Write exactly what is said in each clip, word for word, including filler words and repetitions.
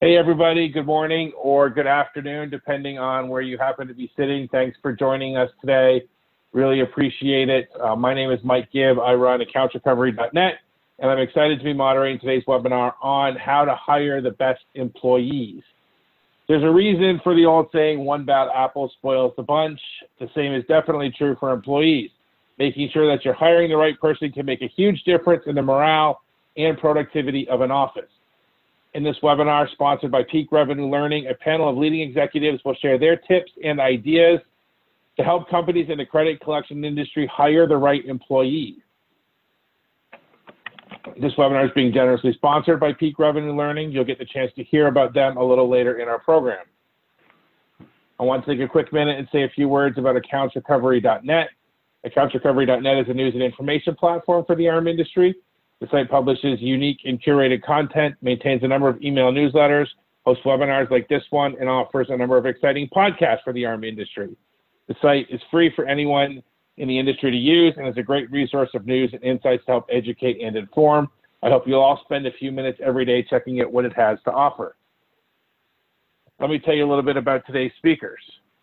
Hey, everybody. Good morning or good afternoon, depending on where you happen to be sitting. Thanks for joining us today. Really appreciate it. Uh, my name is Mike Gibb. I run accounts recovery dot net, and I'm excited to be moderating today's webinar on how to hire the best employees. There's a reason for the old saying, one bad apple spoils the bunch. The same is definitely true for employees. Making sure that you're hiring the right person can make a huge difference in the morale and productivity of an office. In this webinar, sponsored by Peak Revenue Learning, a panel of leading executives will share their tips and ideas to help companies in the credit collection industry hire the right employees. This webinar is being generously sponsored by Peak Revenue Learning. You'll get the chance to hear about them a little later in our program. I want to take a quick minute and say a few words about accounts recovery dot net. accounts recovery dot net is a news and information platform for the A R M industry. The site publishes unique and curated content, maintains a number of email newsletters, hosts webinars like this one, and offers a number of exciting podcasts for the A R M industry. The site is free for anyone in the industry to use and is a great resource of news and insights to help educate and inform. I hope you'll all spend a few minutes every day checking out what it has to offer. Let me tell you a little bit about today's speakers.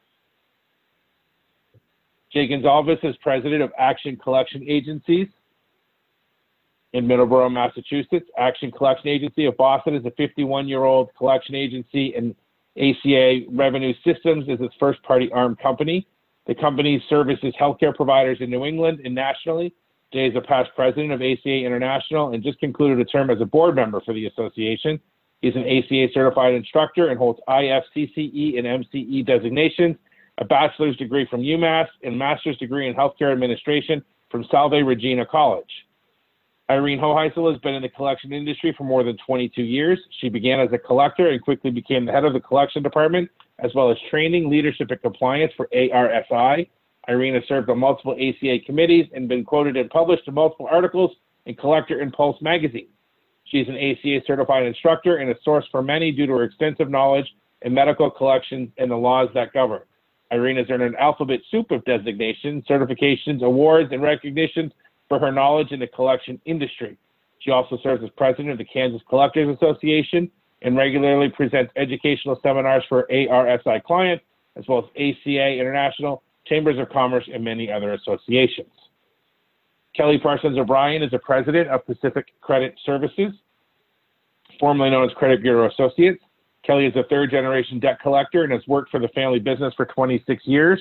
Jay Gonzalez is president of Action Collection Agencies in Middleborough, Massachusetts. Action Collection Agency of Boston is a fifty-one-year-old collection agency, and A C A Revenue Systems is its first-party A R M company. The company services healthcare providers in New England and nationally. Jay is a past president of A C A International and just concluded a term as a board member for the association. He's an A C A certified instructor and holds I F C C E and M C E designations, a bachelor's degree from UMass, and master's degree in healthcare administration from Salve Regina College. Irene Hoheisel has been in the collection industry for more than twenty-two years. She began as a collector and quickly became the head of the collection department, as well as training, leadership, and compliance for A R S I. Irene has served on multiple A C A committees and been quoted and published in multiple articles in Collector and Pulse magazine. She's an A C A certified instructor and a source for many due to her extensive knowledge in medical collections and the laws that govern. Irene has earned an alphabet soup of designations, certifications, awards, and recognitions for her knowledge in the collection industry. She also serves as president of the Kansas Collectors Association and regularly presents educational seminars for A R S I clients, as well as A C A International, Chambers of Commerce, and many other associations. Kelly Parsons O'Brien is the president of Pacific Credit Services, formerly known as Credit Bureau Associates. Kelly is a third-generation debt collector and has worked for the family business for twenty-six years.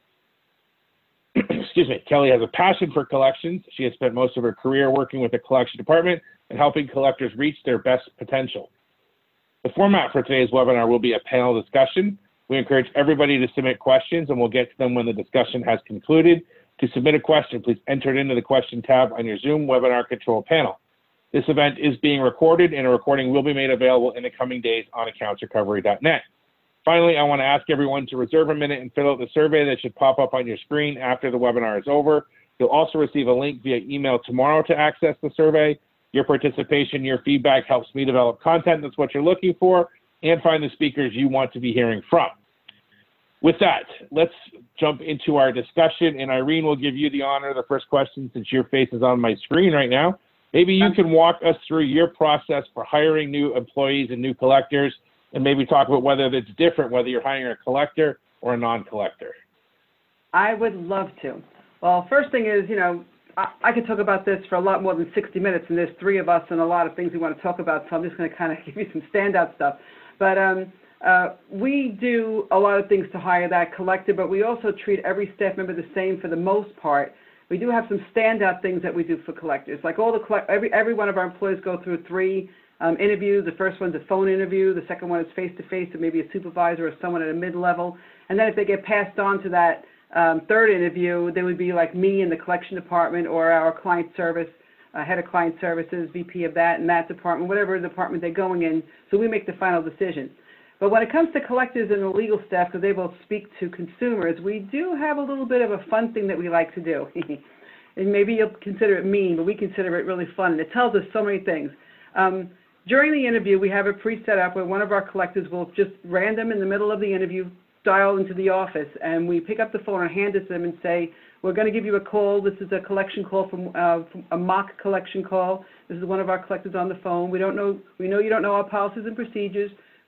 Excuse me. Kelly has a passion for collections. She has spent most of her career working with the collection department and helping collectors reach their best potential. The format for today's webinar will be a panel discussion. We encourage everybody to submit questions, and we'll get to them when the discussion has concluded. To submit a question, please enter it into the question tab on your Zoom webinar control panel. This event is being recorded, and a recording will be made available in the coming days on accounts recovery dot net. Finally, I want to ask everyone to reserve a minute and fill out the survey that should pop up on your screen after the webinar is over. You'll also receive a link via email tomorrow to access the survey. Your participation, your feedback helps me develop content that's what you're looking for and find the speakers you want to be hearing from. With that, let's jump into our discussion, and Irene will give you the honor of the first question since your face is on my screen right now. Maybe you can walk us through your process for hiring new employees and new collectors, and maybe talk about whether it's different, whether you're hiring a collector or a non-collector. I would love to. Well, first thing is, you know, I, I could talk about this for a lot more than sixty minutes, and there's three of us and a lot of things we want to talk about, so I'm just going to kind of give you some standout stuff. But um, uh, we do a lot of things to hire that collector, but we also treat every staff member the same for the most part. We do have some standout things that we do for collectors. Like all the collect every every one of our employees go through three um, interviews. The first one's a phone interview. The second one is face-to-face, with maybe a supervisor or someone at a mid-level. And then if they get passed on to that um, third interview, they would be like me in the collection department or our client service, uh, head of client services, V P of that and that department, whatever department they're going in. So we make the final decision. But when it comes to collectors and the legal staff, because they both speak to consumers, we do have a little bit of a fun thing that we like to do. And maybe you'll consider it mean, but we consider it really fun. And it tells us so many things. Um, during the interview, we have it pre-set up where one of our collectors will just random in the middle of the interview dial into the office, and we pick up the phone and hand it to them and say, we're going to give you a call. This is a collection call from, uh, from a mock collection call. This is one of our collectors on the phone. We don't know, we know you don't know our policies and procedures.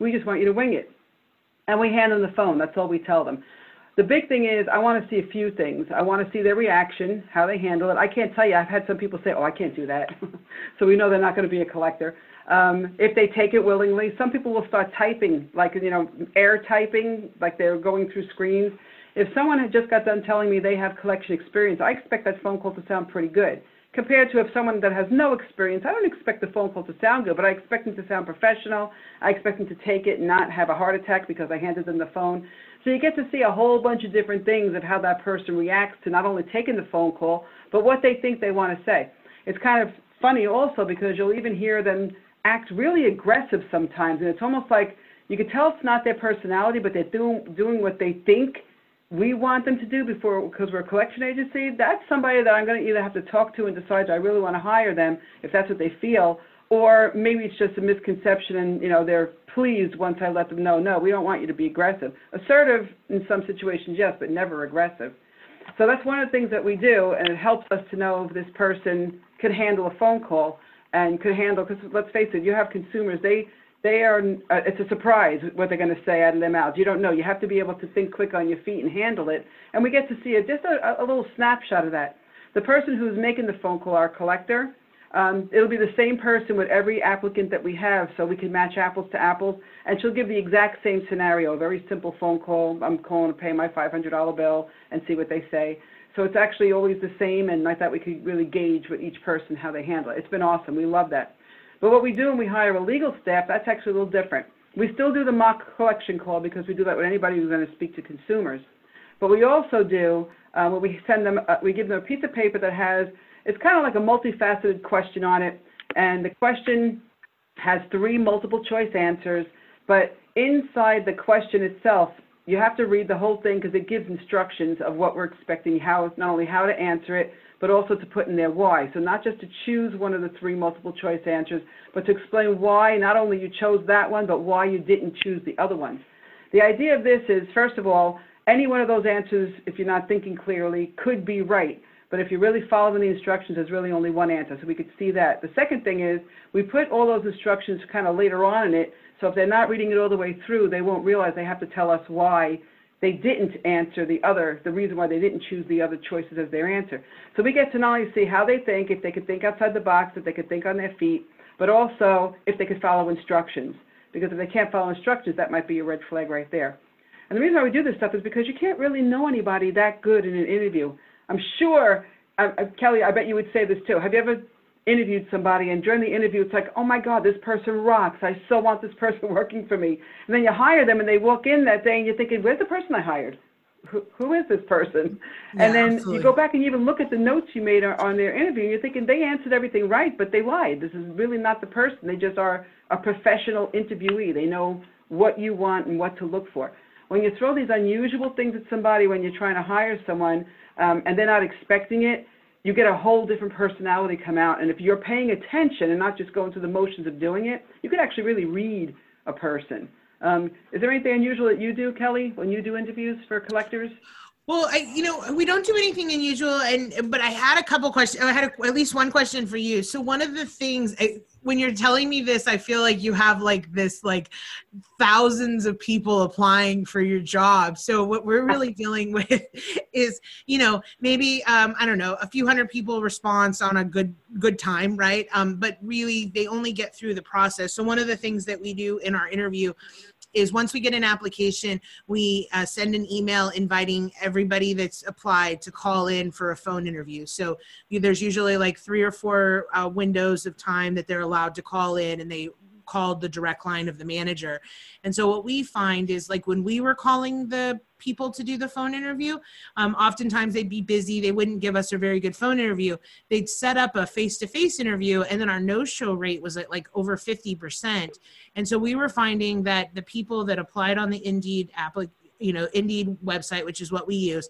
We just want you to wing it. And we hand them the phone. That's all we tell them. The big thing is I want to see a few things. I want to see their reaction, how they handle it. I can't tell you. I've had some people say, oh, I can't do that. So we know they're not going to be a collector. Um, if they take it willingly, some people will start typing, like, you know, air typing, like they're going through screens. If someone had just got done telling me they have collection experience, I expect that phone call to sound pretty good. Compared to if someone that has no experience, I don't expect the phone call to sound good, but I expect them to sound professional. I expect them to take it and not have a heart attack because I handed them the phone. So you get to see a whole bunch of different things of how that person reacts to not only taking the phone call, but what they think they want to say. It's kind of funny also because you'll even hear them act really aggressive sometimes, and it's almost like you can tell it's not their personality, but they're doing, doing what they think we want them to do before, because we're a collection agency. That's somebody that I'm going to either have to talk to and decide I really want to hire them if that's what they feel, or maybe it's just a misconception and, you know, they're pleased once I let them know, no, we don't want you to be aggressive. Assertive in some situations, yes, but never aggressive. So that's one of the things that we do, and it helps us to know if this person could handle a phone call and could handle, because let's face it, you have consumers, they They are, uh, it's a surprise what they're going to say out of their mouths. You don't know. You have to be able to think quick on your feet and handle it. And we get to see a, just a, a little snapshot of that. The person who's making the phone call, our collector, um, it'll be the same person with every applicant that we have, so we can match apples to apples. And she'll give the exact same scenario, a very simple phone call. I'm calling to pay my five hundred dollar bill and see what they say. So it's actually always the same, and I thought we could really gauge with each person how they handle it. It's been awesome. We love that. But what we do when we hire a legal staff, that's actually a little different. We still do the mock collection call because we do that with anybody who's going to speak to consumers. But we also do, uh, when we send them, uh, we give them a piece of paper that has, it's kind of like a multifaceted question on it. And the question has three multiple choice answers. But inside the question itself, you have to read the whole thing because it gives instructions of what we're expecting, how, not only how to answer it, but also to put in there why. So not just to choose one of the three multiple choice answers, but to explain why not only you chose that one, but why you didn't choose the other ones. The idea of this is, first of all, any one of those answers, if you're not thinking clearly, could be right. But if you really follow the instructions, there's really only one answer, so we could see that. The second thing is, we put all those instructions kind of later on in it, so if they're not reading it all the way through, they won't realize they have to tell us why they didn't answer the other, the reason why they didn't choose the other choices as their answer. So we get to not only see how they think, if they could think outside the box, if they could think on their feet, but also if they could follow instructions. Because if they can't follow instructions, that might be a red flag right there. And the reason why we do this stuff is because you can't really know anybody that good in an interview. I'm sure, uh, uh, Kelly, I bet you would say this too. Have you ever interviewed somebody and during the interview it's like, oh my God, this person rocks. I so want this person working for me. And then you hire them and they walk in that day and you're thinking, where's the person I hired? Who, who is this person? Yeah, and then absolutely. You go back and you even look at the notes you made on their interview and you're thinking they answered everything right, but they lied. This is really not the person. They just are a professional interviewee. They know what you want and what to look for. When you throw these unusual things at somebody when you're trying to hire someone um, and they're not expecting it, you get a whole different personality come out. And if you're paying attention and not just going through the motions of doing it, you can actually really read a person. Um, is there anything unusual that you do, Kelly, when you do interviews for collectors? Well, I, you know, we don't do anything unusual, and but I had a couple questions. I had a, at least one question for you. So one of the things, I, when you're telling me this, I feel like you have like this, like thousands of people applying for your job. So what we're really dealing with is, you know, maybe, um, I don't know, a few hundred people response on a good, good time, right? Um, but really they only get through the process. So one of the things that we do in our interview is once we get an application, we uh, send an email inviting everybody that's applied to call in for a phone interview. So there's usually like three or four uh, windows of time that they're allowed to call in, and they called the direct line of the manager. And so what we find is, like, when we were calling the people to do the phone interview, um, oftentimes they'd be busy. They wouldn't give us a very good phone interview. They'd set up a face-to-face interview, and then our no-show rate was at like over fifty percent. And so we were finding that the people that applied on the Indeed app, you know, Indeed website, which is what we use,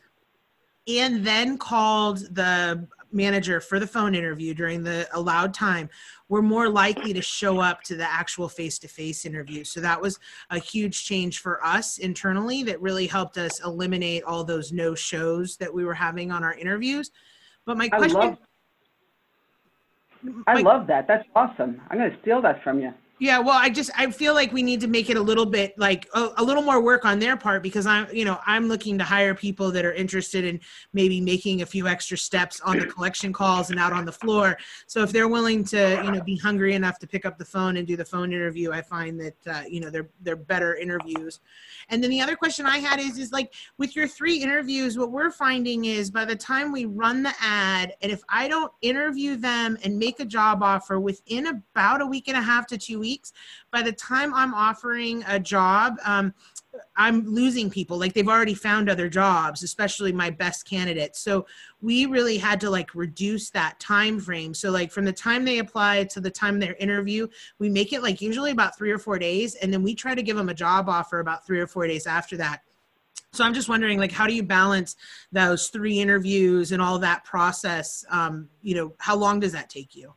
and then called the manager for the phone interview during the allowed time, were more likely to show up to the actual face-to-face interview. So that was a huge change for us internally that really helped us eliminate all those no-shows that we were having on our interviews. But my question— I love, I my, love that. That's awesome. I'm going to steal that from you. Yeah, well, I just, I feel like we need to make it a little bit like a, a little more work on their part, because I'm, you know, I'm looking to hire people that are interested in maybe making a few extra steps on the collection calls and out on the floor. So if they're willing to, you know, be hungry enough to pick up the phone and do the phone interview, I find that, uh, you know, they're, they're better interviews. And then the other question I had is, is like with your three interviews, what we're finding is by the time we run the ad, and if I don't interview them and make a job offer within about a week and a half to two weeks, by the time I'm offering a job, um, I'm losing people. Like they've already found other jobs, especially my best candidates. So we really had to like reduce that time frame. So like from the time they apply to the time their interview, we make it like usually about three or four days. And then we try to give them a job offer about three or four days after that. So I'm just wondering, like, how do you balance those three interviews and all that process? Um, you know, how long does that take you?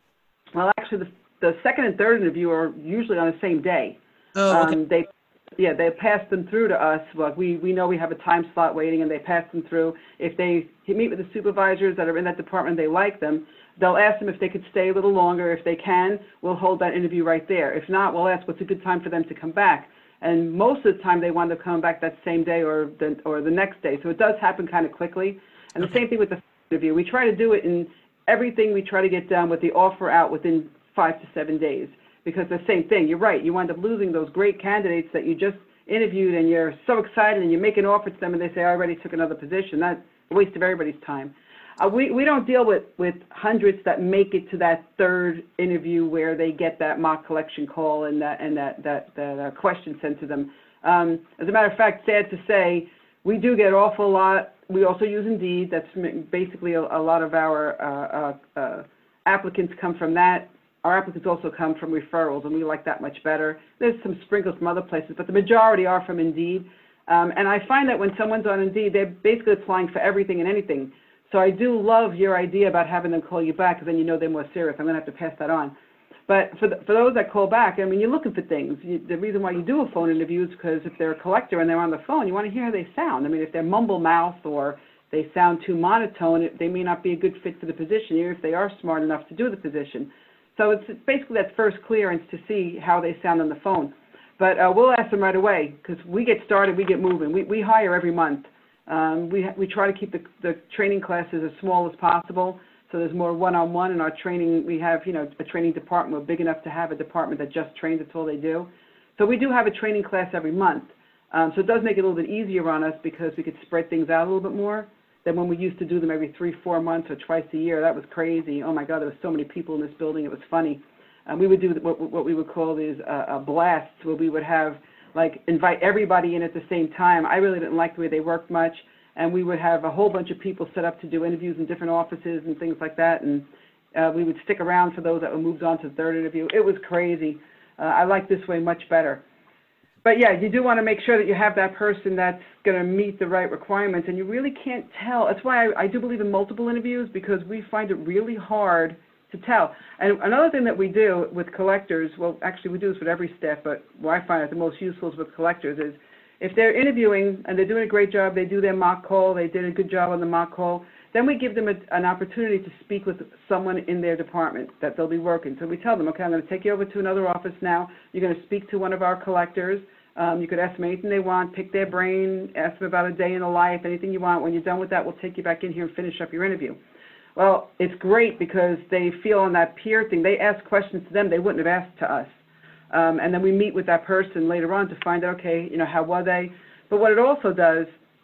Well, actually, the, the second and third interview are usually on the same day. Oh, okay. Um, they, yeah, they pass them through to us. Well, we, we know we have a time slot waiting, and they pass them through. If they meet with the supervisors that are in that department, they like them, they'll ask them if they could stay a little longer. If they can, we'll hold that interview right there. If not, we'll ask what's a good time for them to come back. And most of the time, they wind up coming back that same day or the, or the next day. So it does happen kind of quickly. And the same thing with the interview. We try to do it in everything we try to get done with the offer out within five to seven days. Because the same thing, you're right, you wind up losing those great candidates that you just interviewed and you're so excited and you make an offer to them and they say, I already took another position. That's a waste of everybody's time. Uh, we, we don't deal with, with hundreds that make it to that third interview where they get that mock collection call and that, and that, that, that uh, question sent to them. Um, as a matter of fact, sad to say, we do get an awful lot. We also use Indeed. That's basically a, a lot of our uh, uh, uh, applicants come from that. Our applicants also come from referrals, and we like that much better. There's some sprinkles from other places, but the majority are from Indeed. Um, and I find that when someone's on Indeed, they're basically applying for everything and anything. So I do love your idea about having them call you back, because then you know they're more serious. I'm going to have to pass that on. But for, the, for those that call back, I mean, you're looking for things. You, the reason why you do a phone interview is because if they're a collector and they're on the phone, you want to hear how they sound. I mean, if they're mumble-mouth or they sound too monotone, it, they may not be a good fit for the position, even if they are smart enough to do the position. So it's basically that first clearance to see how they sound on the phone. But uh, we'll ask them right away, because we get started, we get moving. We, we hire every month. Um, we, we try to keep the, the training classes as small as possible, so there's more one-on-one in our training. We have, you know, a training department. We're big enough to have a department that just trains. That's all they do. So we do have a training class every month. Um, so it does make it a little bit easier on us, because we could spread things out a little bit more than when we used to do them every three, four months or twice a year. That was crazy. Oh, my God, there were so many people in this building. It was funny. Um, we would do what, what we would call these uh, uh, blasts, where we would have, like, invite everybody in at the same time. I really didn't like the way they worked much. And we would have a whole bunch of people set up to do interviews in different offices and things like that. And uh, we would stick around for those that were moved on to the third interview. It was crazy. Uh, I like this way much better. But, yeah, you do want to make sure that you have that person that's going to meet the right requirements. And you really can't tell. That's why I, I do believe in multiple interviews, because we find it really hard to tell. And another thing that we do with collectors, well, actually we do this with every staff, but what I find it the most useful is with collectors is, if they're interviewing and they're doing a great job, they do their mock call, they did a good job on the mock call, then we give them a, an opportunity to speak with someone in their department that they'll be working. So we tell them, okay, I'm going to take you over to another office now. You're going to speak to one of our collectors. Um, you could ask them anything they want, pick their brain, ask them about a day in the life, anything you want. When you're done with that, we'll take you back in here and finish up your interview. Well, it's great because they feel on that peer thing. They ask questions to them they wouldn't have asked to us. Um, and then we meet with that person later on to find out, okay, you know, how were they? But what it also does,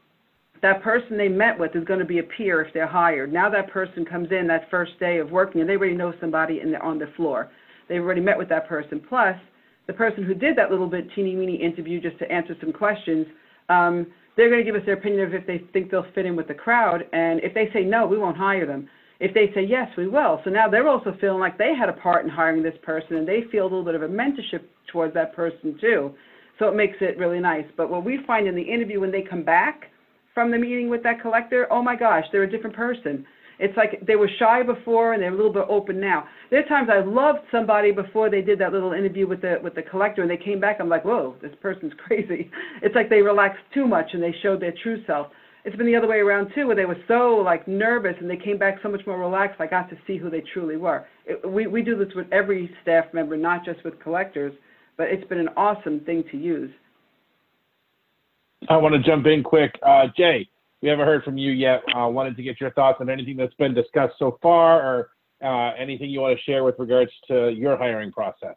that person they met with is going to be a peer if they're hired. Now that person comes in that first day of working, and they already know somebody in the, on the floor. They've already met with that person. Plus, the person who did that little bit teeny-weeny interview just to answer some questions, um, they're going to give us their opinion of if they think they'll fit in with the crowd. And if they say no, we won't hire them. If they say yes, we will. So now they're also feeling like they had a part in hiring this person, and they feel a little bit of a mentorship towards that person too. So it makes it really nice. But what we find in the interview when they come back from the meeting with that collector, oh my gosh, they're a different person. It's like they were shy before and they're a little bit open now. There are times I loved somebody before they did that little interview with the with the collector, and they came back, I'm like, whoa, this person's crazy. It's like they relaxed too much and they showed their true self. it's been the other way around too, where they were so like nervous and they came back so much more relaxed. I got to see who they truly were. It, we, we do this with every staff member, not just with collectors, but it's been an awesome thing to use. I want to jump in quick. Uh, Jay, we haven't heard from you yet. I uh, wanted to get your thoughts on anything that's been discussed so far, or uh, anything you want to share with regards to your hiring process.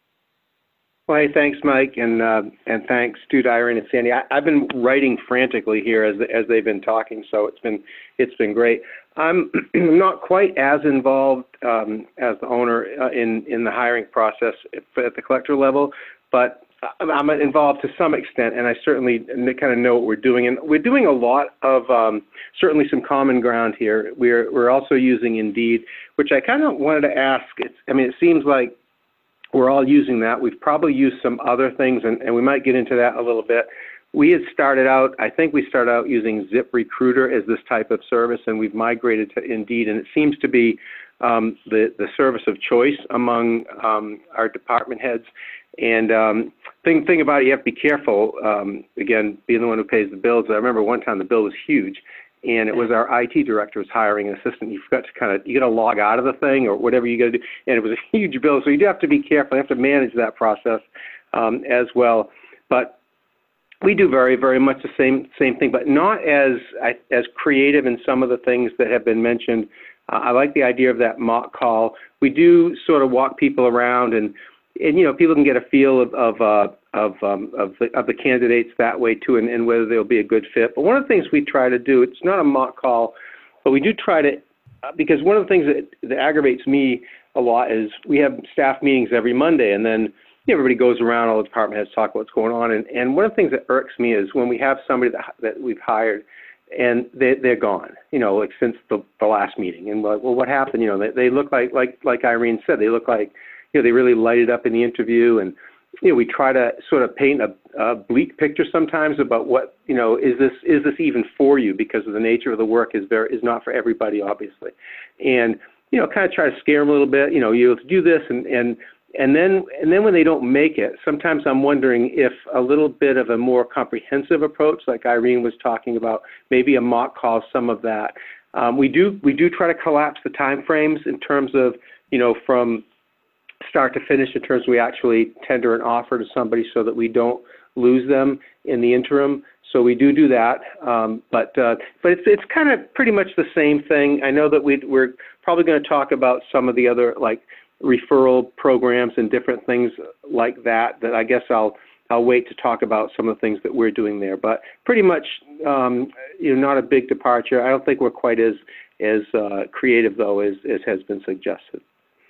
Well, hey, thanks, Mike, and uh, and thanks to Irene and Sandy. I, I've been writing frantically here as as they've been talking, so it's been it's been great. I'm not quite as involved um, as the owner uh, in in the hiring process at, at the collector level, but I'm involved to some extent, and I certainly kind of know what we're doing. And we're doing a lot of um, certainly some common ground here. We're we're also using Indeed, which I kind of wanted to ask. It's, I mean, it seems like we're all using that. We've probably used some other things, and, and we might get into that a little bit. We had started out, I think we started out using ZipRecruiter as this type of service, and we've migrated to Indeed, and it seems to be um, the, the service of choice among um, our department heads. And um, thing thing about it, you have to be careful. Um, again, being the one who pays the bills, I remember one time the bill was huge, and it was our I T director was hiring an assistant. You forgot to kind of, you got to log out of the thing or whatever you got to do, and it was a huge bill. So you do have to be careful. You have to manage that process um, as well. But we do very, very much the same same thing, but not as as creative in some of the things that have been mentioned. Uh, I like the idea of that mock call. We do sort of walk people around, and and you know, people can get a feel of of uh, of um, of, the, of the candidates that way too, and, and whether they'll be a good fit. But one of the things we try to do, it's not a mock call, but we do try to, uh, because one of the things that, that aggravates me a lot is we have staff meetings every Monday, and then you know, everybody goes around, all the department heads talk about what's going on, and, and one of the things that irks me is when we have somebody that that we've hired, and they they're gone, you know, like since the, the last meeting, and like, well, what happened? You know, they they look like like like Irene said, they look like, you know, they really lighted up in the interview, and you know, we try to sort of paint a, a bleak picture sometimes about what, you know, is this is this even for you, because of the nature of the work is very is not for everybody, obviously, and you know, kind of try to scare them a little bit, you know, you have to do this, and and and then and then when they don't make it, sometimes I'm wondering if a little bit of a more comprehensive approach, like Irene was talking about, maybe a mock call, some of that. Um, we do we do try to collapse the time frames in terms of, you know, from start to finish in terms of we actually tender an offer to somebody so that we don't lose them in the interim. So we do do that, um, but uh, but it's it's kind of pretty much the same thing. I know that we we're probably going to talk about some of the other like referral programs and different things like that. That I guess I'll I'll wait to talk about some of the things that we're doing there. But pretty much, um, you know, not a big departure. I don't think we're quite as as uh, creative though as as has been suggested.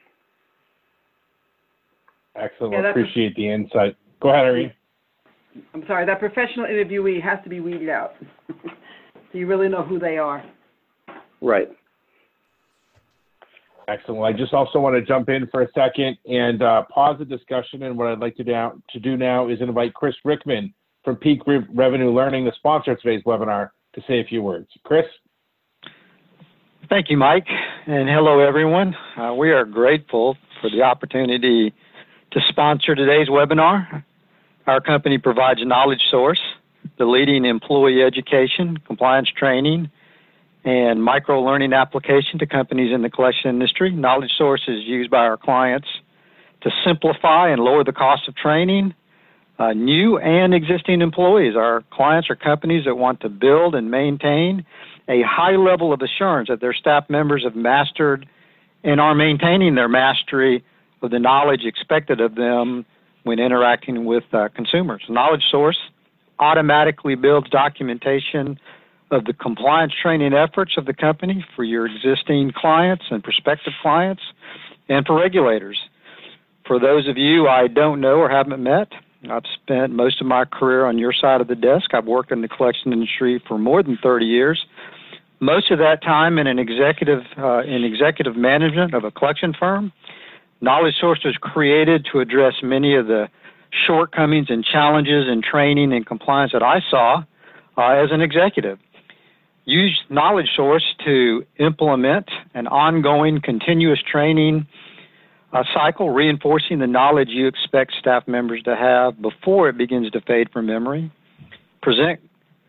Excellent. Yeah, Appreciate the insight. Go ahead, Irene. I'm sorry, that professional interviewee has to be weeded out. So you really know who they are. Right. Excellent. Well, I just also want to jump in for a second and uh, pause the discussion. And what I'd like to do, to do now is invite Chris Rickman from Peak Re- Revenue Learning, the sponsor of today's webinar, to say a few words. Chris? Thank you, Mike. And hello, everyone. Uh, we are grateful for the opportunity to sponsor today's webinar. Our company provides Knowledge Source, the leading employee education, compliance training, and micro-learning application to companies in the collection industry. Knowledge Source is used by our clients to simplify and lower the cost of training uh, new and existing employees. Our clients are companies that want to build and maintain a high level of assurance that their staff members have mastered and are maintaining their mastery of the knowledge expected of them when interacting with uh, consumers. Knowledge Source automatically builds documentation of the compliance training efforts of the company for your existing clients and prospective clients and for regulators. For those of you I don't know or haven't met, I've spent most of my career on your side of the desk. I've worked in the collection industry for more than thirty years, most of that time in an executive, uh, in executive management of a collection firm. Knowledge Source was created to address many of the shortcomings and challenges in training and compliance that I saw uh, as an executive. Use Knowledge Source to implement an ongoing continuous training uh, cycle, reinforcing the knowledge you expect staff members to have before it begins to fade from memory. Present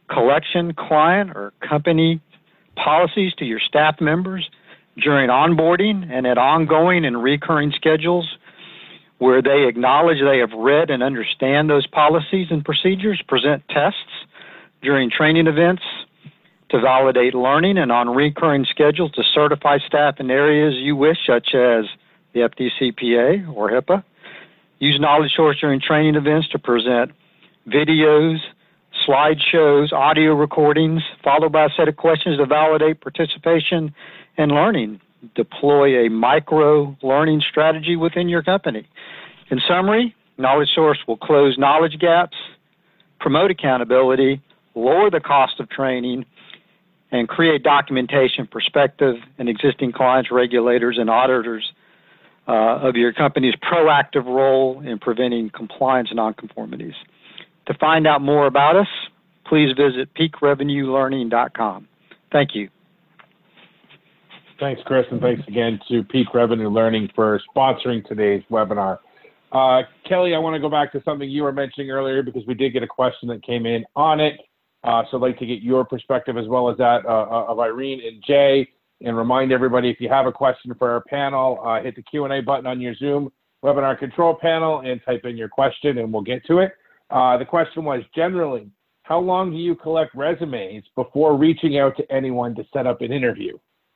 collection client or company policies to your staff members during onboarding and at ongoing and recurring schedules where they acknowledge they have read and understand those policies and procedures, present tests during training events to validate learning, and on recurring schedules to certify staff in areas you wish, such as the F D C P A or HIPAA. Use Knowledge Source during training events to present videos, slideshows, audio recordings, followed by a set of questions to validate participation and learning. Deploy a micro-learning strategy within your company. In summary, Knowledge Source will close knowledge gaps, promote accountability, lower the cost of training, and create documentation prospective and existing clients, regulators, and auditors uh, of your company's proactive role in preventing compliance nonconformities. To find out more about us, please visit peak revenue learning dot com. Thank you. Thanks, Chris, and thanks again to Peak Revenue Learning for sponsoring today's webinar. Uh, Kelly, I want to go back to something you were mentioning earlier because we did get a question that came in on it. Uh, so I'd like to get your perspective as well as that uh, of Irene and Jay, and remind everybody, if you have a question for our panel, uh, hit the Q and A button on your Zoom webinar control panel and type in your question and we'll get to it. Uh, the question was, generally, how long do you collect resumes before reaching out to anyone to set up an interview?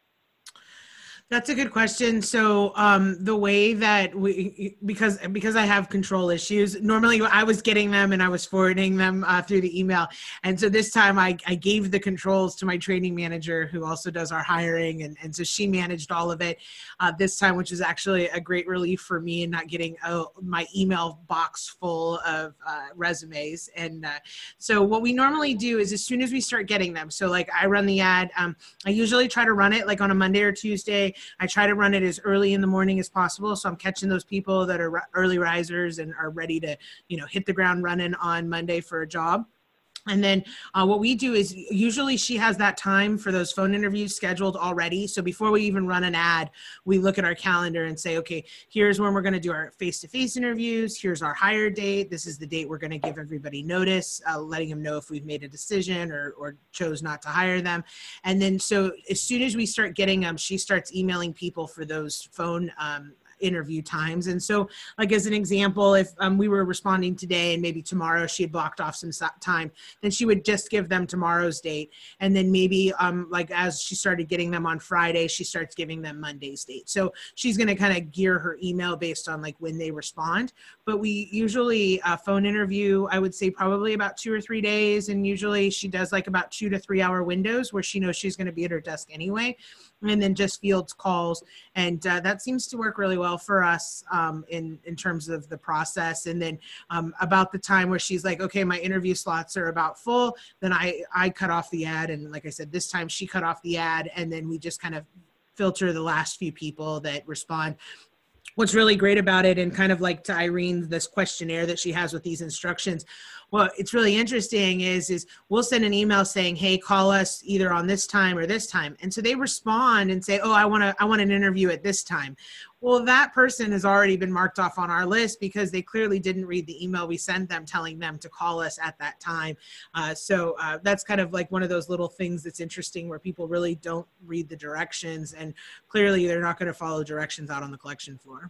That's a good question. So um, the way that we, because because I have control issues, normally I was getting them and I was forwarding them uh, through the email. And so this time I, I gave the controls to my training manager, who also does our hiring. And, and so she managed all of it uh, this time, which is actually a great relief for me and not getting uh, my email box full of uh, resumes. And uh, so what we normally do is as soon as we start getting them, so like I run the ad, um, I usually try to run it like on a Monday or Tuesday. I try to run it as early in the morning as possible. So I'm catching those people that are early risers and are ready to, you know, hit the ground running on Monday for a job. And then uh, what we do is usually she has that time for those phone interviews scheduled already. So before we even run an ad, we look at our calendar and say, okay, here's when we're going to do our face-to-face interviews. Here's our hire date. This is the date we're going to give everybody notice, uh, letting them know if we've made a decision or, or chose not to hire them. And then so as soon as we start getting them, she starts emailing people for those phone um, interview times. And so like as an example, if um, we were responding today and maybe tomorrow she had blocked off some time, then she would just give them tomorrow's date. And then maybe um, like as she started getting them on Friday, she starts giving them Monday's date. So she's going to kind of gear her email based on like when they respond. But we usually uh, phone interview, I would say probably about two or three days. And usually she does like about two to three hour windows where she knows she's going to be at her desk anyway. And then just fields calls. And uh, that seems to work really well for us um, in, in terms of the process. And then um, about the time where she's like, okay, my interview slots are about full, then I, I cut off the ad. And like I said, this time she cut off the ad, and then we just kind of filter the last few people that respond. What's really great about it, and kind of like to Irene, this questionnaire that she has with these instructions, well, it's really interesting is, is we'll send an email saying, hey, call us either on this time or this time. And so they respond and say, oh, I want to, I want an interview at this time. Well, that person has already been marked off on our list because they clearly didn't read the email we sent them telling them to call us at that time. Uh, so uh, that's kind of like one of those little things that's interesting where people really don't read the directions, and clearly they're not going to follow directions out on the collection floor.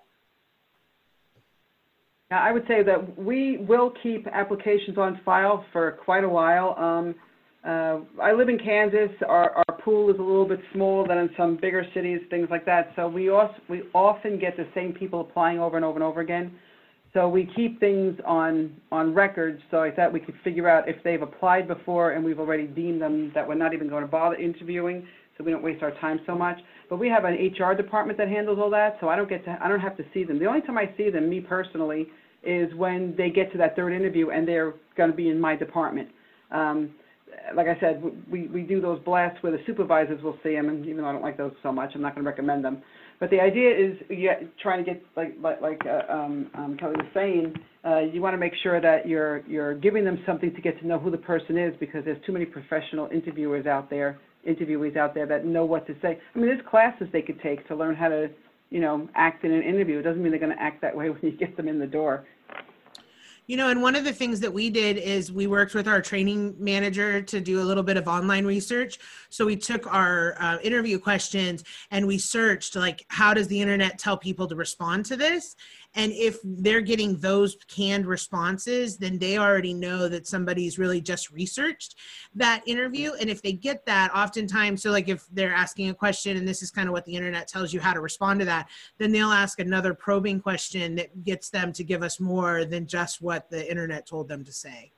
Now, I would say that we will keep applications on file for quite a while. Um, uh, I live in Kansas. Our, our pool is a little bit smaller than in some bigger cities, things like that. So we also, we often get the same people applying over and over and over again. So we keep things on, on record, so I thought we could figure out if they've applied before and we've already deemed them that we're not even going to bother interviewing, so we don't waste our time so much. But we have an H R department that handles all that, so I don't get to, I don't have to see them. The only time I see them, me personally, is when they get to that third interview and they're going to be in my department. Um, like I said, we, we do those blasts where the supervisors will see them, and even though I don't like those so much, I'm not going to recommend them. But the idea is yeah, trying to get, like like, like uh, um, um, Kelly was saying, uh, you want to make sure that you're you're giving them something to get to know who the person is, because there's too many professional interviewers out there, interviewees out there that know what to say. I mean, there's classes they could take to learn how to, you know, act in an interview. It doesn't mean they're going to act that way when you get them in the door. You know, and one of the things that we did is we worked with our training manager to do a little bit of online research. So we took our uh, interview questions and we searched, like, how does the internet tell people to respond to this? And if they're getting those canned responses, then they already know that somebody's really just researched that interview. And if they get that, oftentimes, so like if they're asking a question and this is kind of what the internet tells you how to respond to that, then they'll ask another probing question that gets them to give us more than just what the internet told them to say.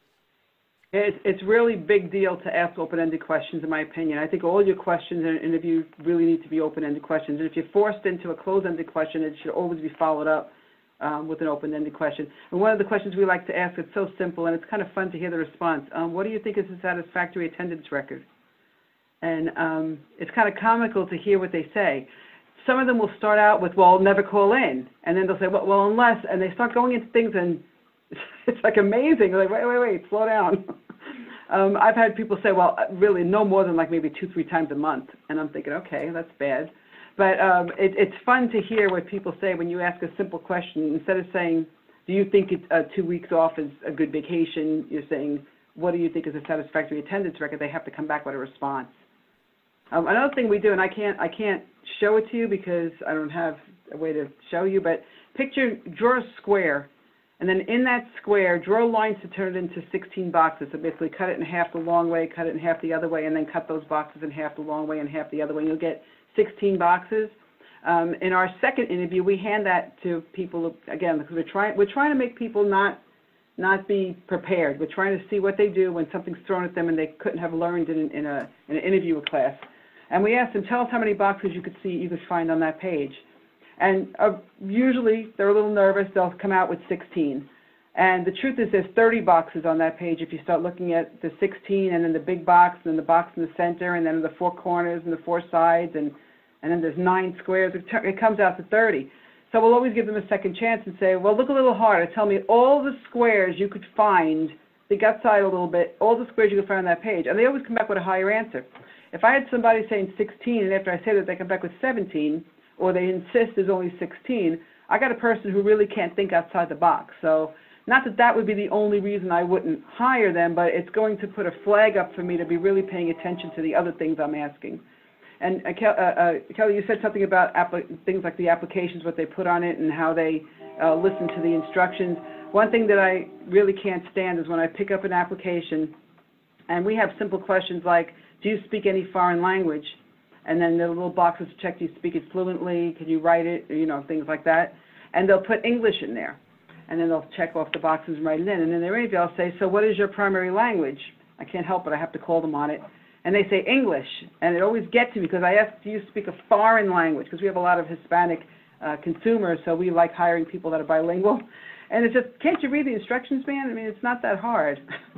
It's, it's really big deal to ask open-ended questions, in my opinion. I think all your questions in an interview really need to be open-ended questions. And if you're forced into a closed-ended question, it should always be followed up Um, with an open-ended question. And one of the questions we like to ask, it's so simple, and it's kind of fun to hear the response. Um, what do you think is a satisfactory attendance record? And um, it's kind of comical to hear what they say. Some of them will start out with, well, never call in. And then they'll say, well, well unless, and they start going into things, and it's like amazing. They're like, wait, wait, wait, slow down. um, I've had people say, well, really, no more than like maybe two, three times a month. And I'm thinking, okay, that's bad. But um, it, it's fun to hear what people say when you ask a simple question. Instead of saying, do you think it, uh, two weeks off is a good vacation, you're saying, what do you think is a satisfactory attendance record? They have to come back with a response. Um, another thing we do, and I can't, I can't show it to you because I don't have a way to show you, but picture, draw a square, and then in that square, draw lines to turn it into sixteen boxes. So basically cut it in half the long way, cut it in half the other way, and then cut those boxes in half the long way and half the other way, and you'll get sixteen boxes. Um, in our second interview, we hand that to people, again, because we're trying, we're trying to make people not, not be prepared. We're trying to see what they do when something's thrown at them and they couldn't have learned in, in, a, in an interview class. And we asked them, tell us how many boxes you could see, you could find on that page. And uh, usually they're a little nervous, they'll come out with sixteen. And the truth is there's thirty boxes on that page if you start looking at the sixteen and then the big box and then the box in the center and then the four corners and the four sides and, and then there's nine squares. It, it comes out to thirty. So we'll always give them a second chance and say, well, look a little harder. Tell me all the squares you could find, think outside a little bit, all the squares you could find on that page. And they always come back with a higher answer. If I had somebody saying sixteen and after I say that they come back with seventeen, or they insist there's only sixteen, I got a person who really can't think outside the box. So not that that would be the only reason I wouldn't hire them, but it's going to put a flag up for me to be really paying attention to the other things I'm asking. And uh, Ke- uh, uh, Kelly, you said something about things like the applications, what they put on it, and how they uh, listen to the instructions. One thing that I really can't stand is when I pick up an application, and we have simple questions like, do you speak any foreign language? And then the little boxes to check, do you speak it fluently? Can you write it? You know, things like that. And they'll put English in there. And then they'll check off the boxes and write it in. And in their interview, I'll say, so what is your primary language? I can't help it. I have to call them on it. And they say English. And it always gets me because I ask, do you speak a foreign language? Because we have a lot of Hispanic uh, consumers, so we like hiring people that are bilingual. And it's just, can't you read the instructions, man? I mean, it's not that hard.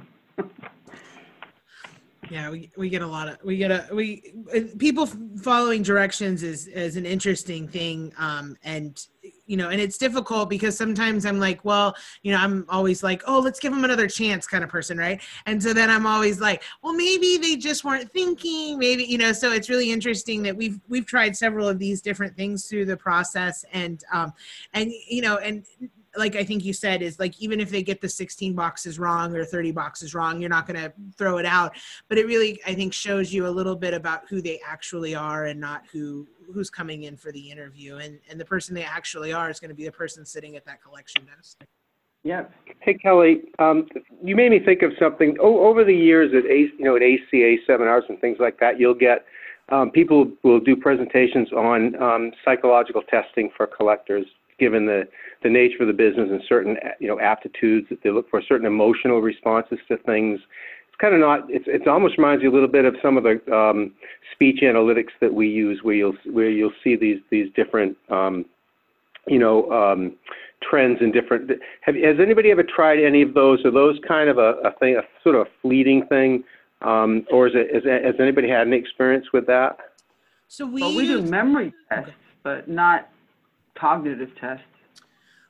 Yeah, we, we get a lot of, we get a, we, people following directions is, is an interesting thing. Um, and, you know, and it's difficult because sometimes I'm like, well, you know, I'm always like, oh, let's give them another chance kind of person. Right. And so then I'm always like, well, maybe they just weren't thinking, maybe, you know, so it's really interesting that we've, we've tried several of these different things through the process. And, um, and, you know, and, like I think you said, is like, even if they get the sixteen boxes wrong or thirty boxes wrong, you're not going to throw it out. But it really, I think, shows you a little bit about who they actually are and not who who's coming in for the interview. And, and the person they actually are is going to be the person sitting at that collection desk. Yeah. Hey, Kelly, um, you made me think of something. Oh, over the years at A, you know, at A C A seminars and things like that, you'll get um, people will do presentations on um, psychological testing for collectors, given the, the nature of the business and certain, you know, aptitudes that they look for, certain emotional responses to things. It's kind of not, it's, it almost reminds you a little bit of some of the um, speech analytics that we use where you'll, where you'll see these, these different, um, you know, um, trends in different, have, has anybody ever tried any of those? Are those kind of a, a thing, a sort of a fleeting thing? Um, or is it, is, has anybody had any experience with that? So we, well, we do memory tests, but not cognitive tests.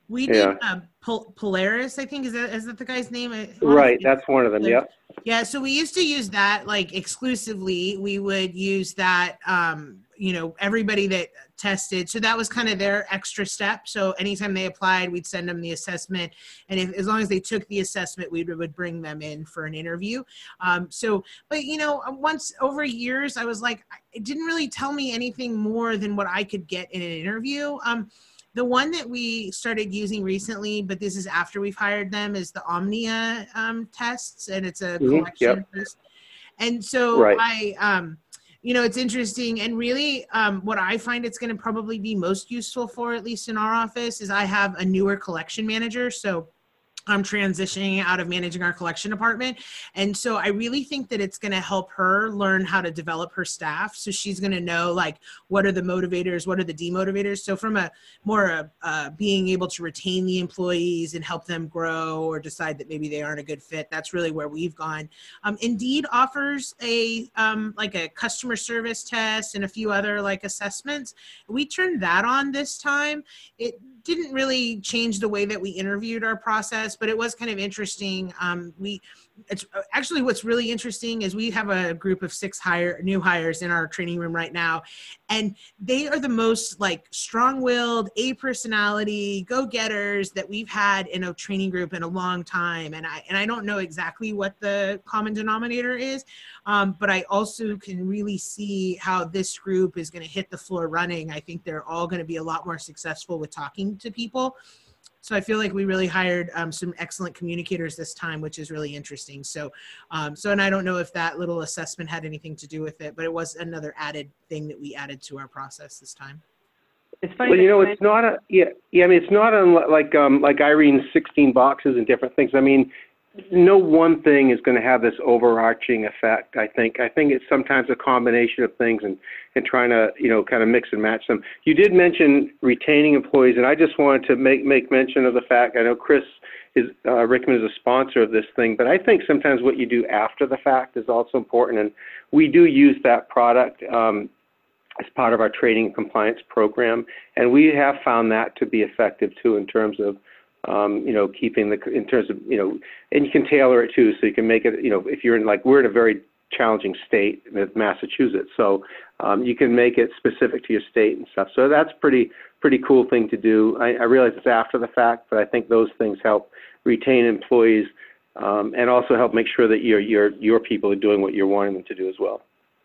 We Yeah. did uh, Pol- Polaris, I think. Is that is that the guy's name? I Right, that's one of them, yep. Yeah, so we used to use that like exclusively. We would use that, um, you know, everybody that tested. So that was kind of their extra step. So anytime they applied, we'd send them the assessment. And if, as long as they took the assessment, we would bring them in for an interview. Um, so, but, you know, once over years, I was like, it didn't really tell me anything more than what I could get in an interview. Um, The one that we started using recently, but this is after we've hired them, is the Omnia um, tests, and it's a Mhm, collection yep. test. And so Right. I, um, you know, it's interesting. And really um, what I find it's going to probably be most useful for, at least in our office, is I have a newer collection manager. So I'm transitioning out of managing our collection department. And so I really think that it's going to help her learn how to develop her staff. So she's going to know, like, what are the motivators, what are the demotivators. So from a more uh, uh, being able to retain the employees and help them grow or decide that maybe they aren't a good fit, that's really where we've gone. Um, Indeed offers a um, like a customer service test and a few other like assessments. We turned that on this time. It didn't really change the way that we interviewed our process, but it was kind of interesting. Um, we, it's actually what's really interesting is we have a group of six hire new hires in our training room right now, and they are the most like strong-willed, A personality, go-getters that we've had in a training group in a long time. And I and I don't know exactly what the common denominator is, um, but I also can really see how this group is going to hit the floor running. I think they're all going to be a lot more successful with talking to people. So I feel like we really hired um, some excellent communicators this time, which is really interesting. So, um, so, and I don't know if that little assessment had anything to do with it, but it was another added thing that we added to our process this time. It's funny. Well, you know, that it's not a, yeah, yeah, I mean, it's not unlike, like, um, like Irene's sixteen boxes and different things. I mean, no one thing is going to have this overarching effect, I think. I think it's sometimes a combination of things and, and trying to, you know, kind of mix and match them. You did mention retaining employees, and I just wanted to make, make mention of the fact, I know Chris is, uh, Rickman is a sponsor of this thing, but I think sometimes what you do after the fact is also important, and we do use that product um, as part of our training and compliance program, and we have found that to be effective too in terms of Um, you know, keeping the, in terms of, you know, and you can tailor it too, so you can make it, you know, if you're in, like, we're in a very challenging state with Massachusetts, so um, you can make it specific to your state and stuff. So that's pretty, pretty cool thing to do. I, I realize it's after the fact, but I think those things help retain employees um, and also help make sure that your, your, your people are doing what you're wanting them to do as well.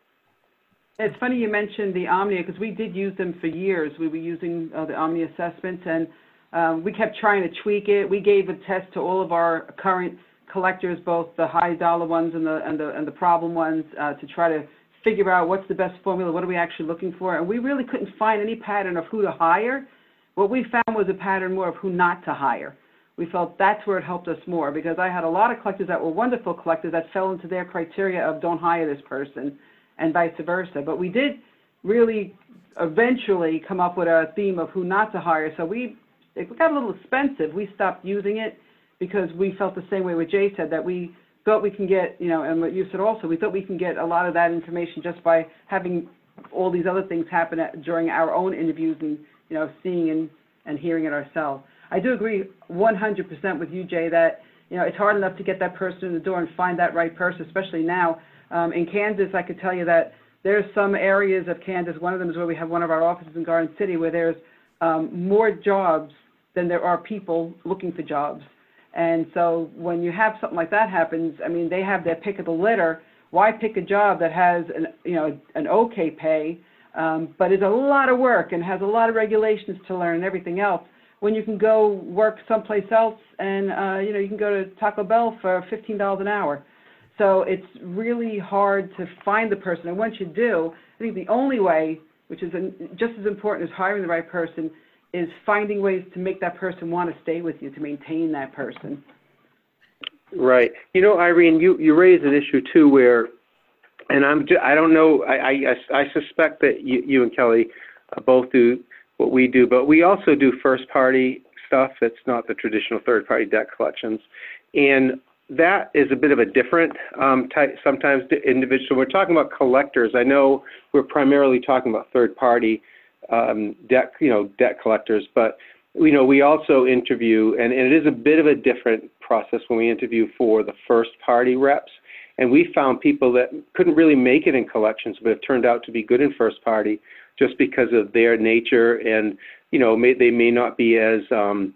It's funny you mentioned the Omnia, because we did use them for years. We were using uh, the Omnia assessments, and Um, we kept trying to tweak it. We gave a test to all of our current collectors, both the high dollar ones and the and the and the problem ones, uh, to try to figure out what's the best formula, what are we actually looking for, and we really couldn't find any pattern of who to hire. What we found was a pattern more of who not to hire. We felt that's where it helped us more, because I had a lot of collectors that were wonderful collectors that fell into their criteria of don't hire this person, and vice versa. But we did really eventually come up with a theme of who not to hire. So we It got a little expensive. We stopped using it because we felt the same way what Jay said, that we thought we can get, you know, and what you said also, we thought we can get a lot of that information just by having all these other things happen at, during our own interviews and, you know, seeing and, and hearing it ourselves. I do agree one hundred percent with you, Jay, that, you know, it's hard enough to get that person in the door and find that right person, especially now. Um, in Kansas, I could tell you that there's some areas of Kansas, one of them is where we have one of our offices in Garden City, where there's um, more jobs than there are people looking for jobs. And so when you have something like that happens, I mean, they have their pick of the litter. Why pick a job that has an, you know, an okay pay, um, but is a lot of work and has a lot of regulations to learn and everything else, when you can go work someplace else and, uh, you know, you can go to Taco Bell for fifteen dollars an hour. So it's really hard to find the person. And once you do, I think the only way, which is just as important as hiring the right person, is finding ways to make that person want to stay with you, to maintain that person. Right. You know, Irene, you, you raised an issue too where, and I'm, I don't know, I, I, I suspect that you, you and Kelly uh, both do what we do, but we also do first party stuff that's not the traditional third party debt collections. And that is a bit of a different um, type, sometimes individual. We're talking about collectors. I know we're primarily talking about third party Um, debt, you know, debt collectors, but you know, we also interview, and, and it is a bit of a different process when we interview for the first party reps. And we found people that couldn't really make it in collections, but have turned out to be good in first party just because of their nature. And, you know, may, they may not be as, um,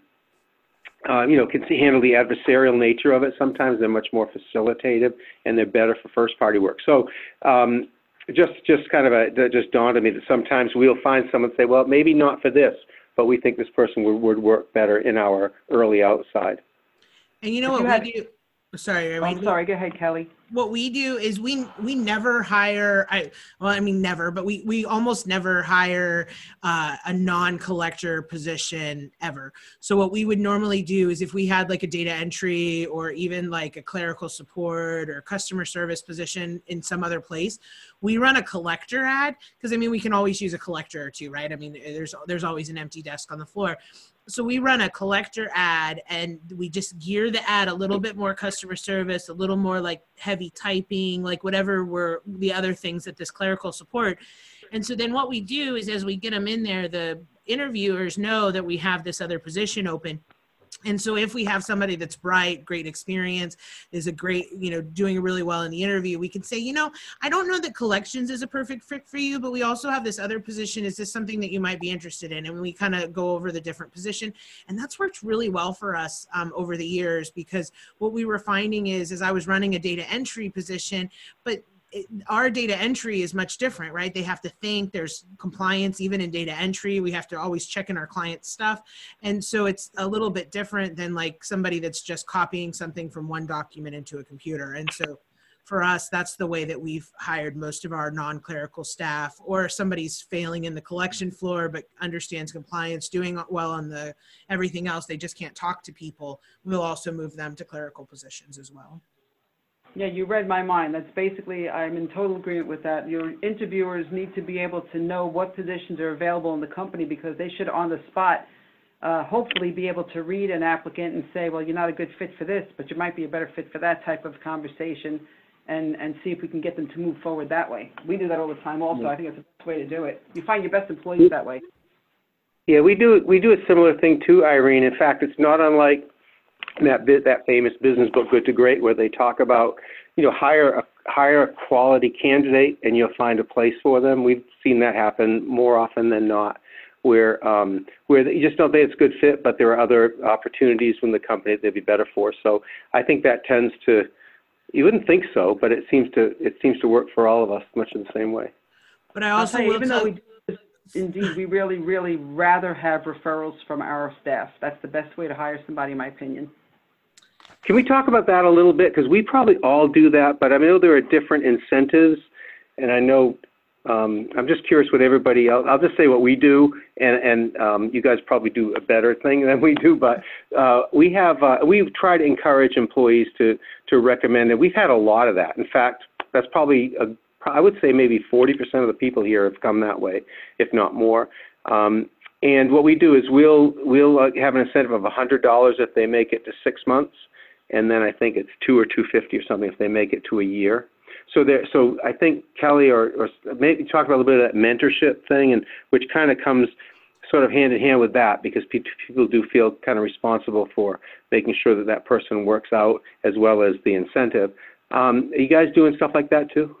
uh, you know, can handle the adversarial nature of it. Sometimes they're much more facilitative, and they're better for first party work. So um, just, just kind of a, that just dawned on me that sometimes we'll find someone say, well, maybe not for this, but we think this person would, would work better in our early outside. And you know If what you had- we do? Sorry, Oh, Irene. I'm sorry. Go ahead, Kelly. What we do is we we never hire. I well, I mean never, but we we almost never hire uh, a non-collector position ever. So what we would normally do is if we had like a data entry or even like a clerical support or customer service position in some other place, we run a collector ad because I mean we can always use a collector or two, right? I mean there's there's always an empty desk on the floor. So we run a collector ad and we just gear the ad a little bit more customer service, a little more like heavy typing, like whatever were the other things that this clerical support. And so then what we do is as we get them in there, the interviewers know that we have this other position open. And so if we have somebody that's bright, great experience, is a great, you know, doing really well in the interview, we can say, you know, I don't know that collections is a perfect fit for you, but we also have this other position. Is this something that you might be interested in? And we kind of go over the different position. And that's worked really well for us um, over the years, because what we were finding is, as I was running a data entry position, but It, our data entry is much different, right? They have to think, there's compliance even in data entry. We have to always check in our client stuff. And so it's a little bit different than like somebody that's just copying something from one document into a computer. And so for us, that's the way that we've hired most of our non-clerical staff, or somebody's failing in the collection floor, but understands compliance, doing well on the everything else. They just can't talk to people. We'll also move them to clerical positions as well. Yeah, you read my mind. That's basically, I'm in total agreement with that. Your interviewers need to be able to know what positions are available in the company, because they should on the spot uh, hopefully be able to read an applicant and say, well, you're not a good fit for this, but you might be a better fit for that type of conversation, and, and see if we can get them to move forward that way. We do that all the time also. Yeah. I think it's the best way to do it. You find your best employees that way. Yeah, we do, we do a similar thing too, Irene. In fact, it's not unlike that bit, that famous business book, Good to Great, where they talk about, you know, hire a hire a quality candidate and you'll find a place for them. We've seen that happen more often than not, where um, where you just don't think it's a good fit, but there are other opportunities in the company that they'd be better for. So I think that tends to, you wouldn't think so, but it seems to it seems to work for all of us much in the same way. But I also you, will even tell though we do, indeed, we really, really rather have referrals from our staff. That's the best way to hire somebody, in my opinion. Can we talk about that a little bit? Because we probably all do that, but I know there are different incentives, and I know um, I'm just curious what everybody else. I'll just say what we do, and, and um, you guys probably do a better thing than we do. But uh, we have uh, we try to encourage employees to to recommend, and we've had a lot of that. In fact, that's probably a, I would say maybe forty percent of the people here have come that way, if not more. Um, and what we do is we'll we'll uh, have an incentive of one hundred dollars if they make it to six months. And then I think it's two or two fifty or something if they make it to a year. So there, so I think Kelly or, or maybe talk about a little bit of that mentorship thing, and which kind of comes sort of hand in hand with that, because people do feel kind of responsible for making sure that that person works out as well as the incentive. Um, are you guys doing stuff like that too?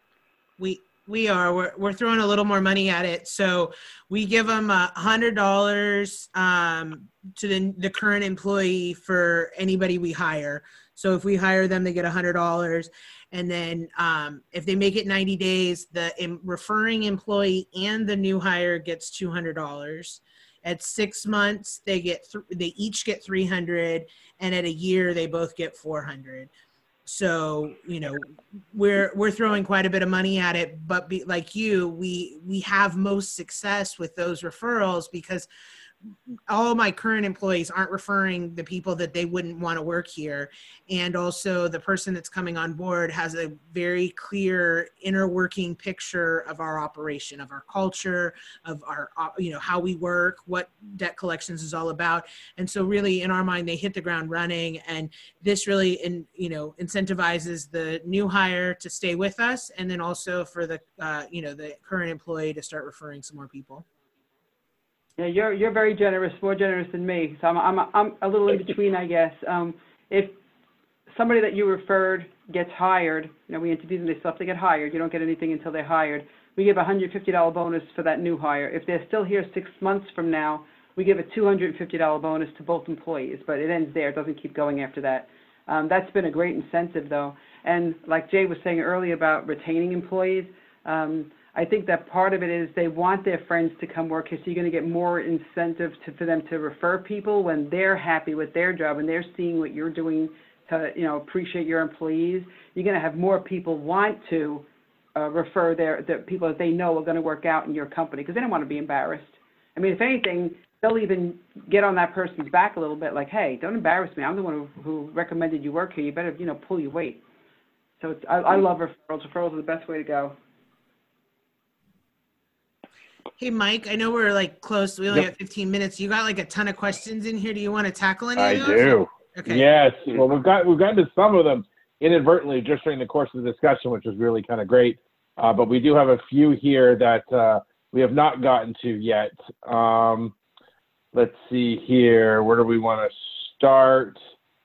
We we are. We're we're throwing a little more money at it. So we give them a hundred dollars um, to the the current employee for anybody we hire. So if we hire them, they get a hundred dollars, and then um, if they make it ninety days, the em- referring employee and the new hire gets two hundred dollars. At six months, they get th- they each get three hundred, and at a year, they both get four hundred. So, you know, we're we're throwing quite a bit of money at it, but be, like you, we we have most success with those referrals, because all my current employees aren't referring the people that they wouldn't want to work here. And also the person that's coming on board has a very clear inner working picture of our operation, of our culture, of our, you know, how we work, what debt collections is all about. And so really in our mind, they hit the ground running, and this really, in, you know, incentivizes the new hire to stay with us. And then also for the, uh, you know, the current employee to start referring some more people. Yeah, you're you're very generous, more generous than me. So I'm I'm I'm a little in between, I guess. Um, if somebody that you referred gets hired, you know, we interview them, they still have to get hired. You don't get anything until they're hired. We give a one hundred fifty dollars bonus for that new hire. If they're still here six months from now, we give a two hundred fifty dollars bonus to both employees, but it ends there. It doesn't keep going after that. Um, that's been a great incentive, though. And like Jay was saying earlier about retaining employees, um, I think that part of it is they want their friends to come work here, so you're going to get more incentive to, for them to refer people when they're happy with their job and they're seeing what you're doing to, you know, appreciate your employees. You're going to have more people want to uh, refer their, their people that they know are going to work out in your company because they don't want to be embarrassed. I mean, if anything, they'll even get on that person's back a little bit, like, hey, don't embarrass me. I'm the one who, who recommended you work here. You better, you know, pull your weight. So it's, I, I love referrals. Referrals are the best way to go. Hey, Mike, I know we're like close. We only Yep. have fifteen minutes. You got like a ton of questions in here. Do you want to tackle any I of those? do. Okay. Yes. Well, we've got we've gotten to some of them inadvertently just during the course of the discussion, which was really kind of great. Uh, but we do have a few here that uh, we have not gotten to yet. Um, let's see here. Where do we want to start?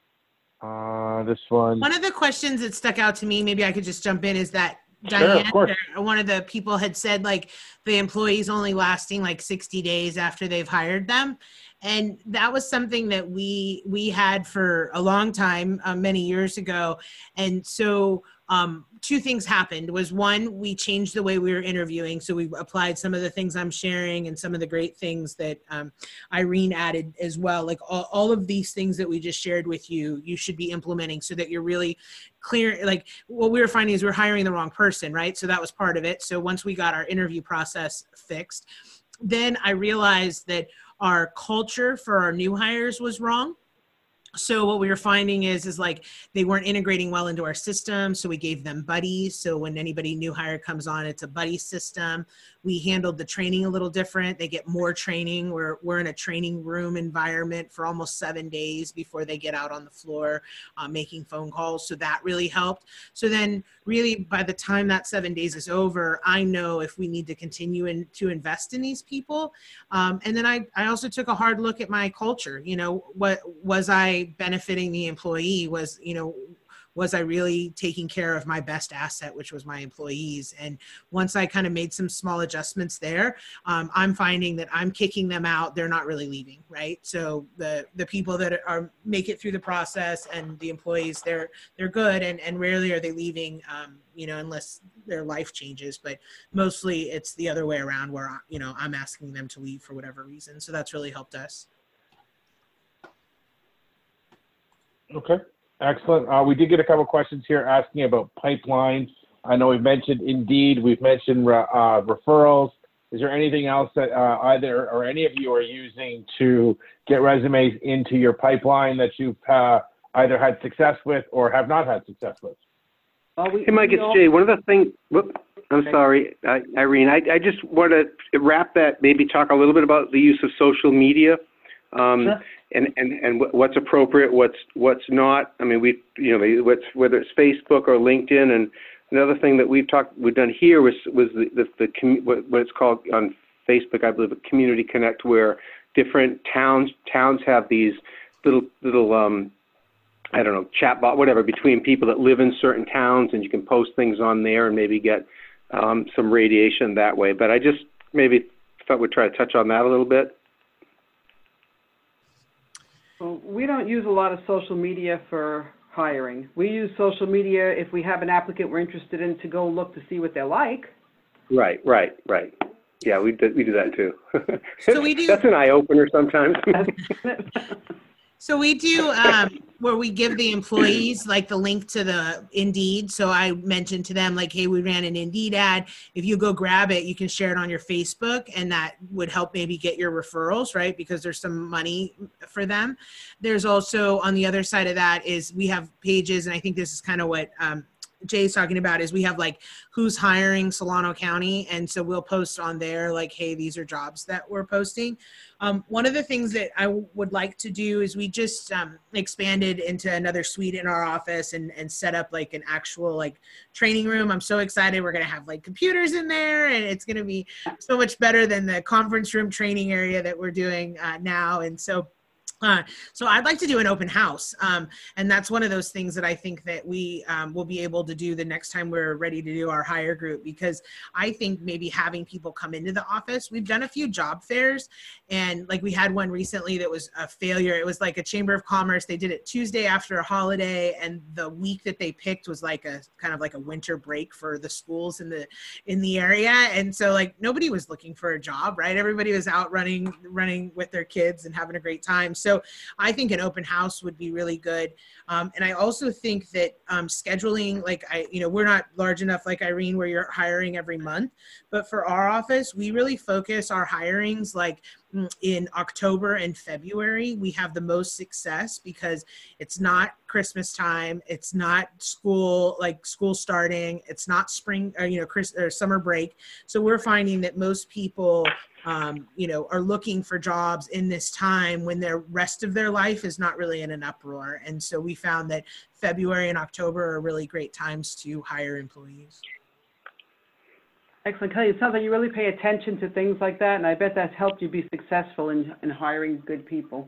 Uh, this one. One of the questions that stuck out to me, maybe I could just jump in, is that Sure, Diane, of course. or one of the people had said like the employee's only lasting like sixty days after they've hired them. And that was something that we we had for a long time, uh, many years ago. And so um, two things happened. Was one, we changed the way we were interviewing. So we applied some of the things I'm sharing and some of the great things that um, Irene added as well. Like all, all of these things that we just shared with you, you should be implementing so that you're really clear. Like what we were finding is we we're hiring the wrong person, right? So that was part of it. So once we got our interview process fixed, then I realized that our culture for our new hires was wrong. So what we were finding is, is like they weren't integrating well into our system. So we gave them buddies. So when anybody new hire comes on, it's a buddy system. We handled the training a little different. They get more training. We're, we're in a training room environment for almost seven days before they get out on the floor, uh, making phone calls. So that really helped. So then really by the time that seven days is over, I know if we need to continue in, to invest in these people. Um, and then I, I also took a hard look at my culture. You know, what was I benefiting the employee? Was, you know, was I really taking care of my best asset, which was my employees? And once I kind of made some small adjustments there, um, I'm finding that I'm kicking them out. They're not really leaving, right? So the the people that are make it through the process and the employees, they're they're good, and and rarely are they leaving, um, you know, unless their life changes. But mostly it's the other way around, where you know I'm asking them to leave for whatever reason. So that's really helped us. Okay. Excellent. Uh, we did get a couple questions here asking about pipelines. I know we've mentioned Indeed, we've mentioned uh, referrals. Is there anything else that uh, either or any of you are using to get resumes into your pipeline that you've uh, either had success with or have not had success with? Well, we, Hey, Mike, we it's all- Jay. One of the things, whoop, I'm Okay. sorry, uh, Irene, I, I just want to wrap that, maybe talk a little bit about the use of social media. Um, Sure. and, and, and wh- what's appropriate, what's, what's not. I mean, we, you know, what's, whether it's Facebook or LinkedIn. And another thing that we've talked, we've done here was, was the, the, the commu- what, what it's called on Facebook, I believe, a Community Connect, where different towns, towns have these little, little, um, I don't know, chatbot, whatever, between people that live in certain towns, and you can post things on there and maybe get um, some radiation that way. But I just maybe thought we'd try to touch on that a little bit. Well, we don't use a lot of social media for hiring. We use social media if we have an applicant we're interested in to go look to see what they're like. Right, right, right. Yeah, we do, we do that too. So we do- That's an eye opener sometimes. So we do um, where we give the employees like the link to the Indeed. So I mentioned to them like, hey, we ran an Indeed ad. If you go grab it, you can share it on your Facebook, and that would help maybe get your referrals, right? Because there's some money for them. There's also on the other side of that is we have pages, and I think this is kind of what um, Jay's talking about is we have like who's hiring Solano County. And so we'll post on there like, hey, these are jobs that we're posting. Um, one of the things that I w- would like to do is we just um, expanded into another suite in our office and, and set up like an actual like training room. I'm so excited. We're going to have like computers in there, and it's going to be so much better than the conference room training area that we're doing uh, now. And so Uh, so I'd like to do an open house. Um, and that's one of those things that I think that we um, will be able to do the next time we're ready to do our hire group, because I think maybe having people come into the office, we've done a few job fairs, and like we had one recently that was a failure. It was like a Chamber of Commerce. They did it Tuesday after a holiday, and the week that they picked was like a kind of like a winter break for the schools in the in the area. And so like nobody was looking for a job, right? Everybody was out running running with their kids and having a great time. So So I think an open house would be really good. Um, and I also think that um, scheduling, like I, you know, we're not large enough like Irene where you're hiring every month, but for our office, we really focus our hirings like in October and February. We have the most success because it's not Christmas time. It's not school, like school starting. It's not spring or, you know, Chris, or summer break. So we're finding that most people Um, you know, are looking for jobs in this time when their rest of their life is not really in an uproar. And so we found that February and October are really great times to hire employees. Excellent, Kelly. It sounds like you really pay attention to things like that, and I bet that's helped you be successful in, in hiring good people.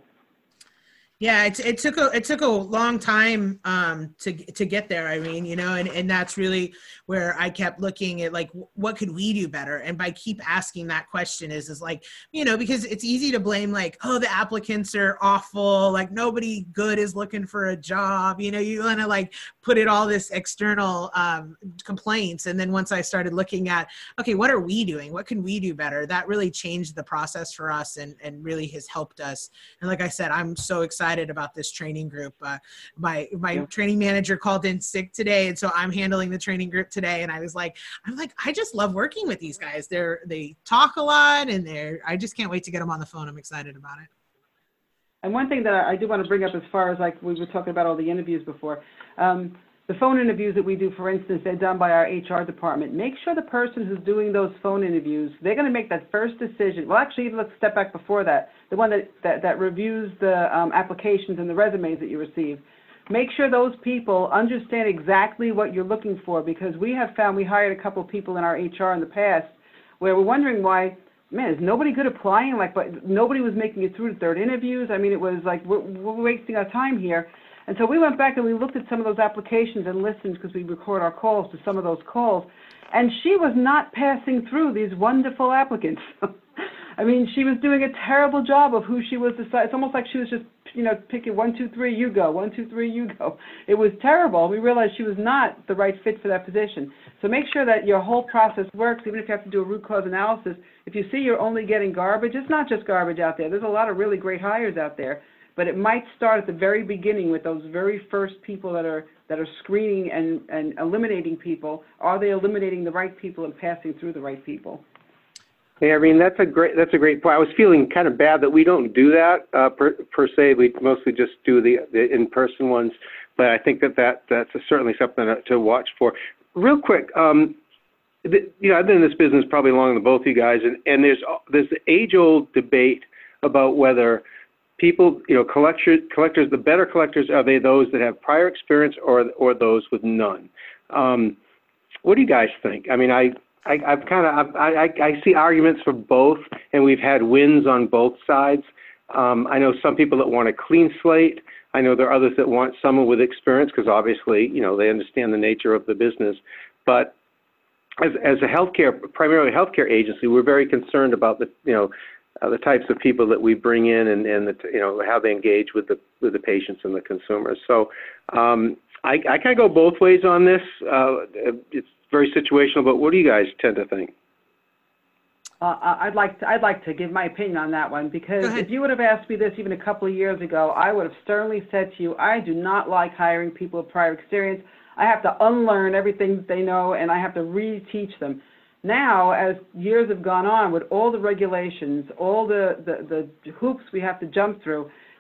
Yeah, it, it took a it took a long time um, to to get there, Irene. You know, and, and that's really where I kept looking at like what could we do better. And by keep asking that question is is like, you know, because it's easy to blame like, oh, the applicants are awful, like nobody good is looking for a job. You know, you want to like put it all this external um, complaints. And then once I started looking at, okay, what are we doing? What can we do better? That really changed the process for us and and really has helped us. And like I said, I'm so excited about this training group. Uh, my my yeah. training manager called in sick today, and so I'm handling the training group today. And I was like, I'm like, I just love working with these guys. They're they talk a lot, and they're. I just can't wait to get them on the phone. I'm excited about it. And one thing that I do want to bring up, as far as like we were talking about all the interviews before. Um, The phone interviews that we do, for instance, they're done by our H R department. Make sure the person who's doing those phone interviews, they're going to make that first decision. Well, actually, let's step back before that. The one that, that, that reviews the um, applications and the resumes that you receive. Make sure those people understand exactly what you're looking for, because we have found, we hired a couple of people in our H R in the past where we're wondering why, man, is nobody good applying? Like, but nobody was making it through the third interviews. I mean, it was like, we're, we're wasting our time here. And so we went back and we looked at some of those applications and listened, because we record our calls to some of those calls, and she was not passing through these wonderful applicants. I mean, she was doing a terrible job of who she was deciding. It's almost like she was just, you know, picking one, two, three, you go, one, two, three, you go. It was terrible. We realized she was not the right fit for that position. So make sure that your whole process works, even if you have to do a root cause analysis. If you see you're only getting garbage, it's not just garbage out there. There's a lot of really great hires out there. But it might start at the very beginning with those very first people that are that are screening and, and eliminating people. Are they eliminating the right people and passing through the right people? Hey, Irene, that's a great that's a great point. I was feeling kind of bad that we don't do that uh, per, per se. We mostly just do the, the in-person ones. But I think that, that that's certainly something to, to watch for. Real quick, um, the, you know, I've been in this business probably longer than both you guys, and, and there's there's the age-old debate about whether people, you know, collectors, collectors, the better collectors, are they those that have prior experience or or those with none? Um, what do you guys think? I mean, I, I, I've kind of, I, I, I see arguments for both, and we've had wins on both sides. Um, I know some people that want a clean slate. I know there are others that want someone with experience, because obviously, you know, they understand the nature of the business. But as, as a healthcare, primarily healthcare agency, we're very concerned about the, you know, Uh, the types of people that we bring in, and, and the, you know, how they engage with the with the patients and the consumers. So um, I, I kind of go both ways on this. Uh, it's very situational, but what do you guys tend to think? Uh, I'd like to, I'd like to give my opinion on that one, because if you would have asked me this even a couple of years ago, I would have sternly said to you, I do not like hiring people with prior experience. I have to unlearn everything that they know, and I have to reteach them. Now, as years have gone on, with all the regulations, all the, the, the hoops we have to jump through,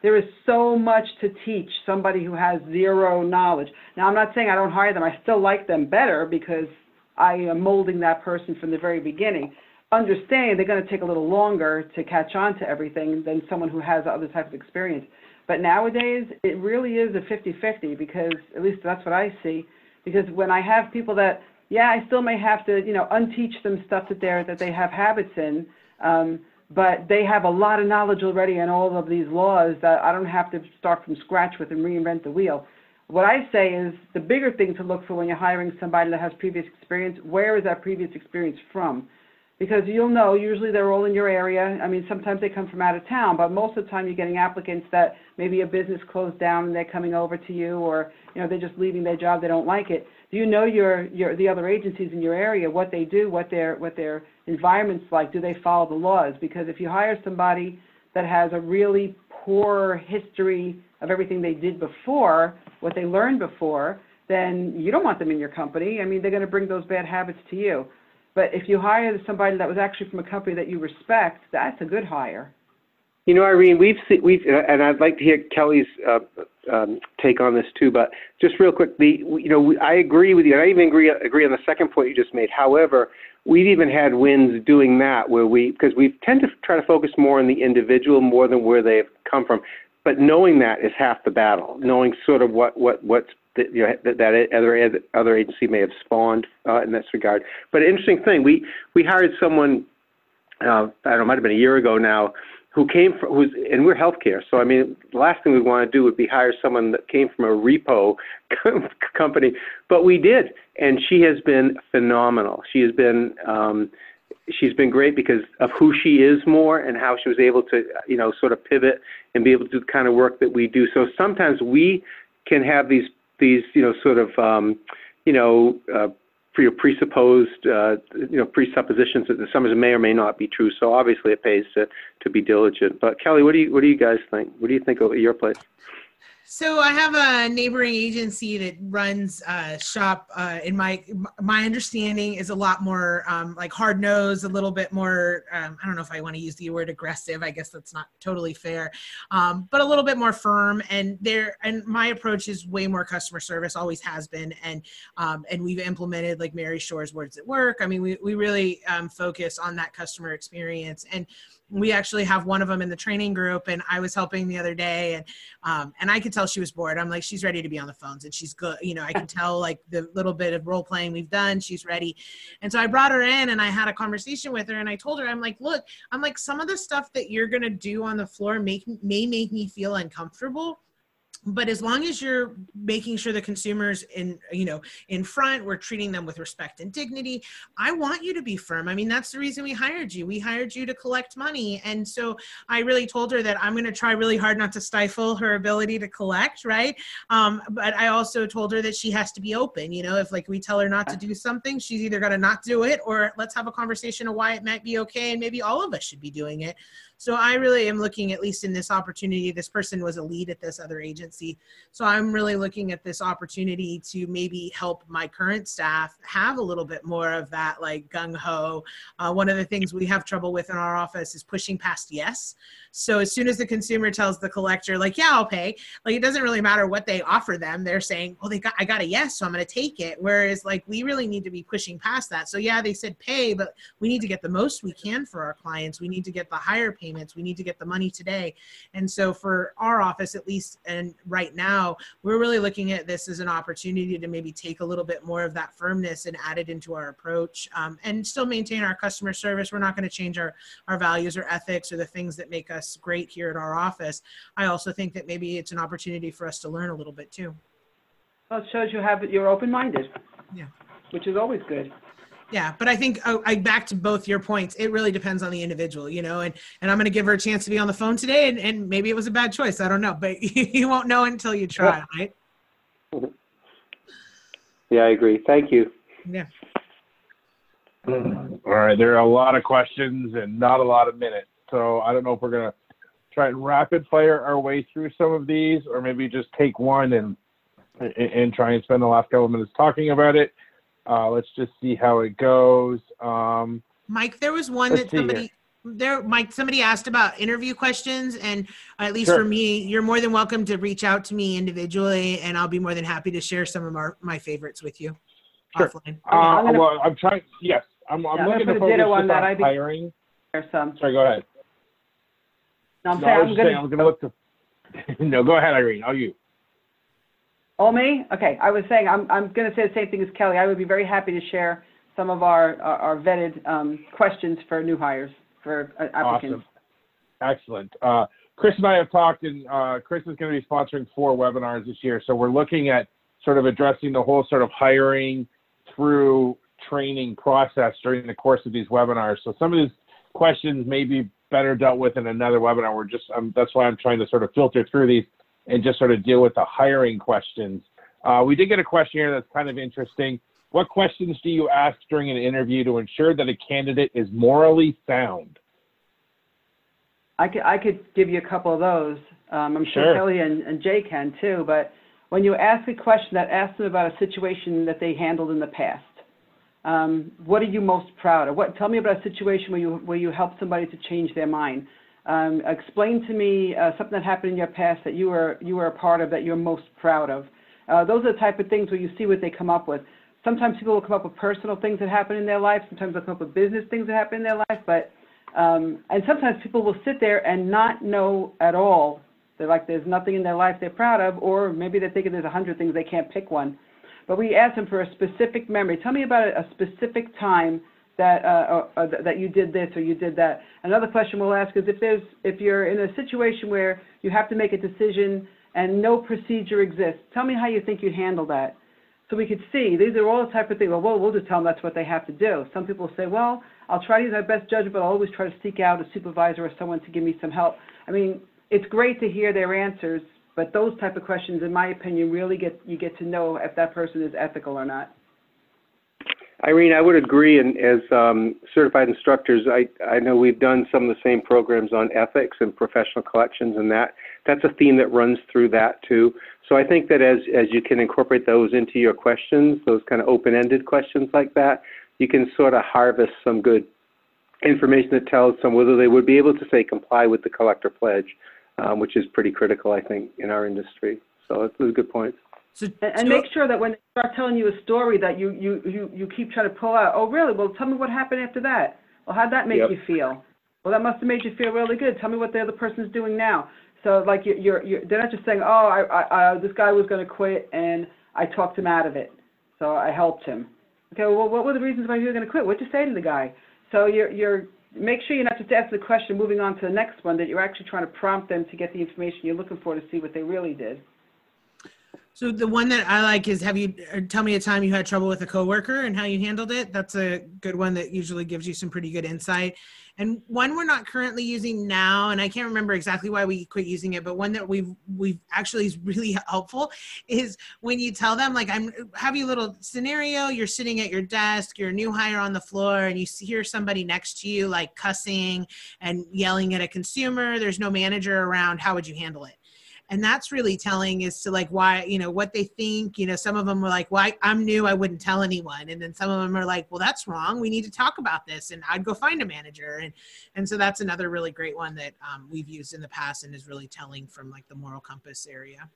There is so much to teach somebody who has zero knowledge. Now, I'm not saying I don't hire them. I still like them better because I am molding that person from the very beginning. Understand they're going to take a little longer to catch on to everything than someone who has other type of experience. But nowadays, it really is a fifty-fifty because, at least that's what I see, because when I have people that, yeah, I still may have to, you know, unteach them stuff that they're, that they have habits in, um, but they have a lot of knowledge already in all of these laws that I don't have to start from scratch with and reinvent the wheel. What I say is the bigger thing to look for when you're hiring somebody that has previous experience, where is that previous experience from? Because you'll know, usually they're all in your area. I mean, sometimes they come from out of town, but most of the time you're getting applicants that maybe a business closed down and they're coming over to you, or, you know, they're just leaving their job, they don't like it. Do you know your, your, the other agencies in your area, what they do, what their, what their environment's like? Do they follow the laws? Because if you hire somebody that has a really poor history of everything they did before, what they learned before, then you don't want them in your company. I mean, they're going to bring those bad habits to you. But if you hire somebody that was actually from a company that you respect, that's a good hire. You know, Irene, we've seen, we've, and I'd like to hear Kelly's uh, um, take on this too. But just real quick, the you know, we, I agree with you. And I even agree agree on the second point you just made. However, we've even had wins doing that where we, because we tend to try to focus more on the individual more than where they've come from. But knowing that is half the battle. Knowing sort of what what what's that, you know, that, that other other agency may have spawned uh, in this regard. But an interesting thing, we we hired someone, uh, I don't know, it might have been a year ago now, who came from, who's, and we're healthcare. So I mean, the last thing we want to do would be hire someone that came from a repo company, but we did, and she has been phenomenal. She has been. Um, She's been great because of who she is more and how she was able to, you know, sort of pivot and be able to do the kind of work that we do. So sometimes we can have these, these, you know, sort of, um, you know, uh, pre presupposed, uh, you know, presuppositions that some of them may or may not be true. So obviously it pays to, to be diligent. But Kelly, what do you, what do you guys think? What do you think of your place? So I have a neighboring agency that runs a shop. Uh, in my my understanding is a lot more um, like hard nosed, a little bit more. Um, I don't know if I want to use the word aggressive. I guess that's not totally fair, um, but a little bit more firm. And there, and my approach is way more customer service, always has been. And um, and we've implemented like Mary Shore's Words at Work. I mean, we we really um, focus on that customer experience. And we actually have one of them in the training group, and I was helping the other day, and um, and I could tell she was bored. I'm like, she's ready to be on the phones, and she's good. You know, I can tell like the little bit of role playing we've done, she's ready. And so I brought her in, and I had a conversation with her, and I told her, I'm like, look, I'm like, some of the stuff that you're gonna do on the floor make may make me feel uncomfortable. But as long as you're making sure the consumers in, you know, in front, we're treating them with respect and dignity. I want you to be firm. I mean, that's the reason we hired you. We hired you to collect money. And so I really told her that I'm going to try really hard not to stifle her ability to collect, right? Um, but I also told her that she has to be open. You know, if like we tell her not to do something, she's either going to not do it, or let's have a conversation of why it might be okay. And maybe all of us should be doing it. So I really am looking, at least in this opportunity, this person was a lead at this other agency. So I'm really looking at this opportunity to maybe help my current staff have a little bit more of that like gung-ho. Uh, one of the things we have trouble with in our office is pushing past yes. So as soon as the consumer tells the collector, like, yeah, I'll pay, like, it doesn't really matter what they offer them. They're saying, well, they got, I got a yes, so I'm going to take it. Whereas like, we really need to be pushing past that. So yeah, they said pay, but we need to get the most we can for our clients. We need to get the higher payments. We need to get the money today. And so for our office, at least, and right now, we're really looking at this as an opportunity to maybe take a little bit more of that firmness and add it into our approach, um, and still maintain our customer service. We're not going to change our, our values or ethics or the things that make us great here at our office. I also think that maybe it's an opportunity for us to learn a little bit too. Well, it shows you have, you're open-minded. Yeah. Which is always good. Yeah, but I think oh, I back to both your points. It really depends on the individual, you know, and, and I'm going to give her a chance to be on the phone today, and, and maybe it was a bad choice. I don't know, but you won't know until you try, right? Yeah, I agree. Thank you. Yeah. All right, there are a lot of questions and not a lot of minutes. So I don't know if we're going to try and rapid fire our way through some of these, or maybe just take one and, and, and try and spend the last couple of minutes talking about it. Uh, let's just see how it goes. Um, Mike, there was one that somebody, there, Mike, somebody asked about interview questions, and at least Sure. for me, you're more than welcome to reach out to me individually, and I'll be more than happy to share some of our, my favorites with you Sure. offline. Uh, I'm gonna- well, I'm trying, yes, I'm, I'm Yeah, I'm looking gonna to put a focus ditto on just that. on I'd be- hiring. There's some. Sorry, go ahead. No, I'm No, saying I was I'm just gonna. saying, I'm gonna look to, no, go ahead, Irene, all you. Oh, me? Okay, I was saying, I'm, I'm going to say the same thing as Kelly. I would be very happy to share some of our, our our vetted um, questions for new hires, for uh, applicants. Awesome. Excellent. Uh, Chris and I have talked, and uh, Chris is going to be sponsoring four webinars this year. So we're looking at sort of addressing the whole sort of hiring through training process during the course of these webinars. So some of these questions may be better dealt with in another webinar. We're just, um, that's why I'm trying to sort of filter through these and just sort of deal with the hiring questions. Uh, we did get a question here that's kind of interesting. What questions do you ask during an interview to ensure that a candidate is morally sound? I could, I could give you a couple of those. Um, I'm sure Sure. Kelly and, and Jay can too, but when you ask a question that asks them about a situation that they handled in the past, um, what are you most proud of? What, tell me about a situation where you, where you helped somebody to change their mind. Um, explain to me uh, something that happened in your past that you were, you were a part of that you're most proud of. Uh, those are the type of things where you see what they come up with. Sometimes people will come up with personal things that happen in their life. Sometimes they'll come up with business things that happen in their life. But um, and sometimes people will sit there and not know at all. They're like, there's nothing in their life they're proud of, or maybe they're thinking there's a hundred things they can't pick one. But we ask them for a specific memory. Tell me about a, a specific time that uh, or, or that you did this or you did that. Another question we'll ask is if there's if you're in a situation where you have to make a decision and no procedure exists, tell me how you think you'd handle that. So we could see, these are all the type of things, well, well, we'll just tell them that's what they have to do. Some people say, well, I'll try to use my best judgment, but I'll always try to seek out a supervisor or someone to give me some help. I mean, it's great to hear their answers, but those type of questions, in my opinion, really get, you get to know if that person is ethical or not. Irene, I would agree, and as um, certified instructors, I, I know we've done some of the same programs on ethics and professional collections, and that that's a theme that runs through that too. So I think that as, as you can incorporate those into your questions, those kind of open-ended questions like that, you can sort of harvest some good information that tells them whether they would be able to, say, comply with the collector pledge, um, which is pretty critical, I think, in our industry. So that's a good point. So, And, and make sure that when they start telling you a story that you, you, you, you keep trying to pull out, oh, really? Well, tell me what happened after that. Well, how'd that make Yep. you feel? Well, that must have made you feel really good. Tell me what the other person's doing now. So, like, you're, you're, you're they're not just saying, oh, I, I, I, this guy was going to quit, and I talked him out of it, so I helped him. Okay, well, what were the reasons why you were going to quit? What'd you say to the guy? So you're, you're, make sure you're not just asking the question, moving on to the next one, that you're actually trying to prompt them to get the information you're looking for to see what they really did. so the one that I like is, have you, or tell me a time you had trouble with a coworker and how you handled it. That's a good one that usually gives you some pretty good insight. And one we're not currently using now, and I can't remember exactly why we quit using it, but one that we've we've actually is really helpful is when you tell them, like, I'm have you a little scenario, you're sitting at your desk, you're a new hire on the floor, and you hear somebody next to you like cussing and yelling at a consumer, there's no manager around, how would you handle it? And that's really telling as to like why, you know, what they think. You know, some of them were like, well, I, I'm new, I wouldn't tell anyone. And then some of them are like, well, that's wrong, we need to talk about this, and I'd go find a manager. And and so that's another really great one that um, we've used in the past and is really telling from like the moral compass area.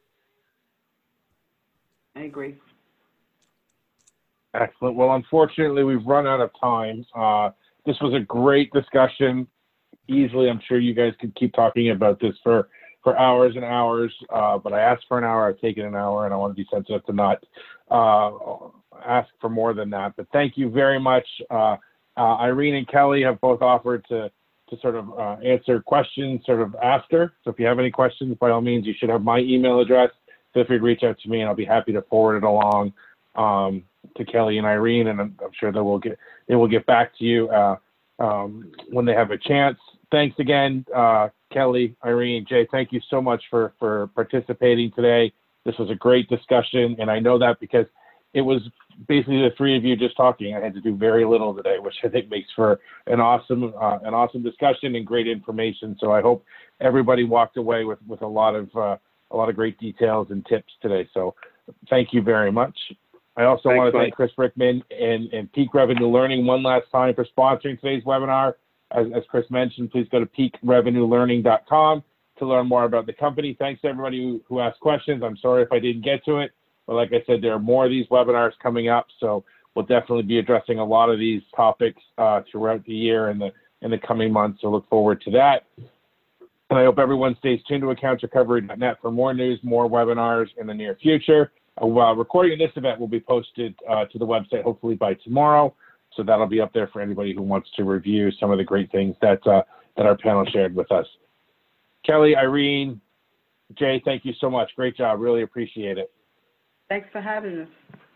I agree. Excellent. Well, unfortunately, we've run out of time. Uh, this was a great discussion. Easily, I'm sure you guys could keep talking about this for for hours and hours, uh, but I asked for an hour, I've taken an hour, and I want to be sensitive to not uh, ask for more than that. But thank you very much. Uh, uh, Irene and Kelly have both offered to, to sort of uh, answer questions sort of after. So if you have any questions, by all means, you should have my email address. Feel free to reach out to me, and I'll be happy to forward it along um, to Kelly and Irene, and I'm, I'm sure they will get, they will get back to you uh, um, when they have a chance. Thanks again, uh, Kelly, Irene, Jay, thank you so much for, for participating today. This was a great discussion, and I know that because it was basically the three of you just talking. I had to do very little today, which I think makes for an awesome uh, an awesome discussion and great information. So I hope everybody walked away with, with a lot of uh, a lot of great details and tips today. So thank you very much. I also Thanks, want to Mike. thank Chris Rickman and, and Peak Revenue Learning one last time for sponsoring today's webinar. As, as Chris mentioned, please go to peak revenue learning dot com to learn more about the company. Thanks to everybody who, who asked questions. I'm sorry if I didn't get to it, but like I said, there are more of these webinars coming up, so we'll definitely be addressing a lot of these topics uh, throughout the year and the in the coming months, so look forward to that. And I hope everyone stays tuned to accounts recovery dot net for more news, more webinars in the near future. A uh, recording of this event will be posted uh, to the website hopefully by tomorrow, so that'll be up there for anybody who wants to review some of the great things that uh, that our panel shared with us. Kelly, Irene, Jay, thank you so much. Great job. Really appreciate it. Thanks for having us.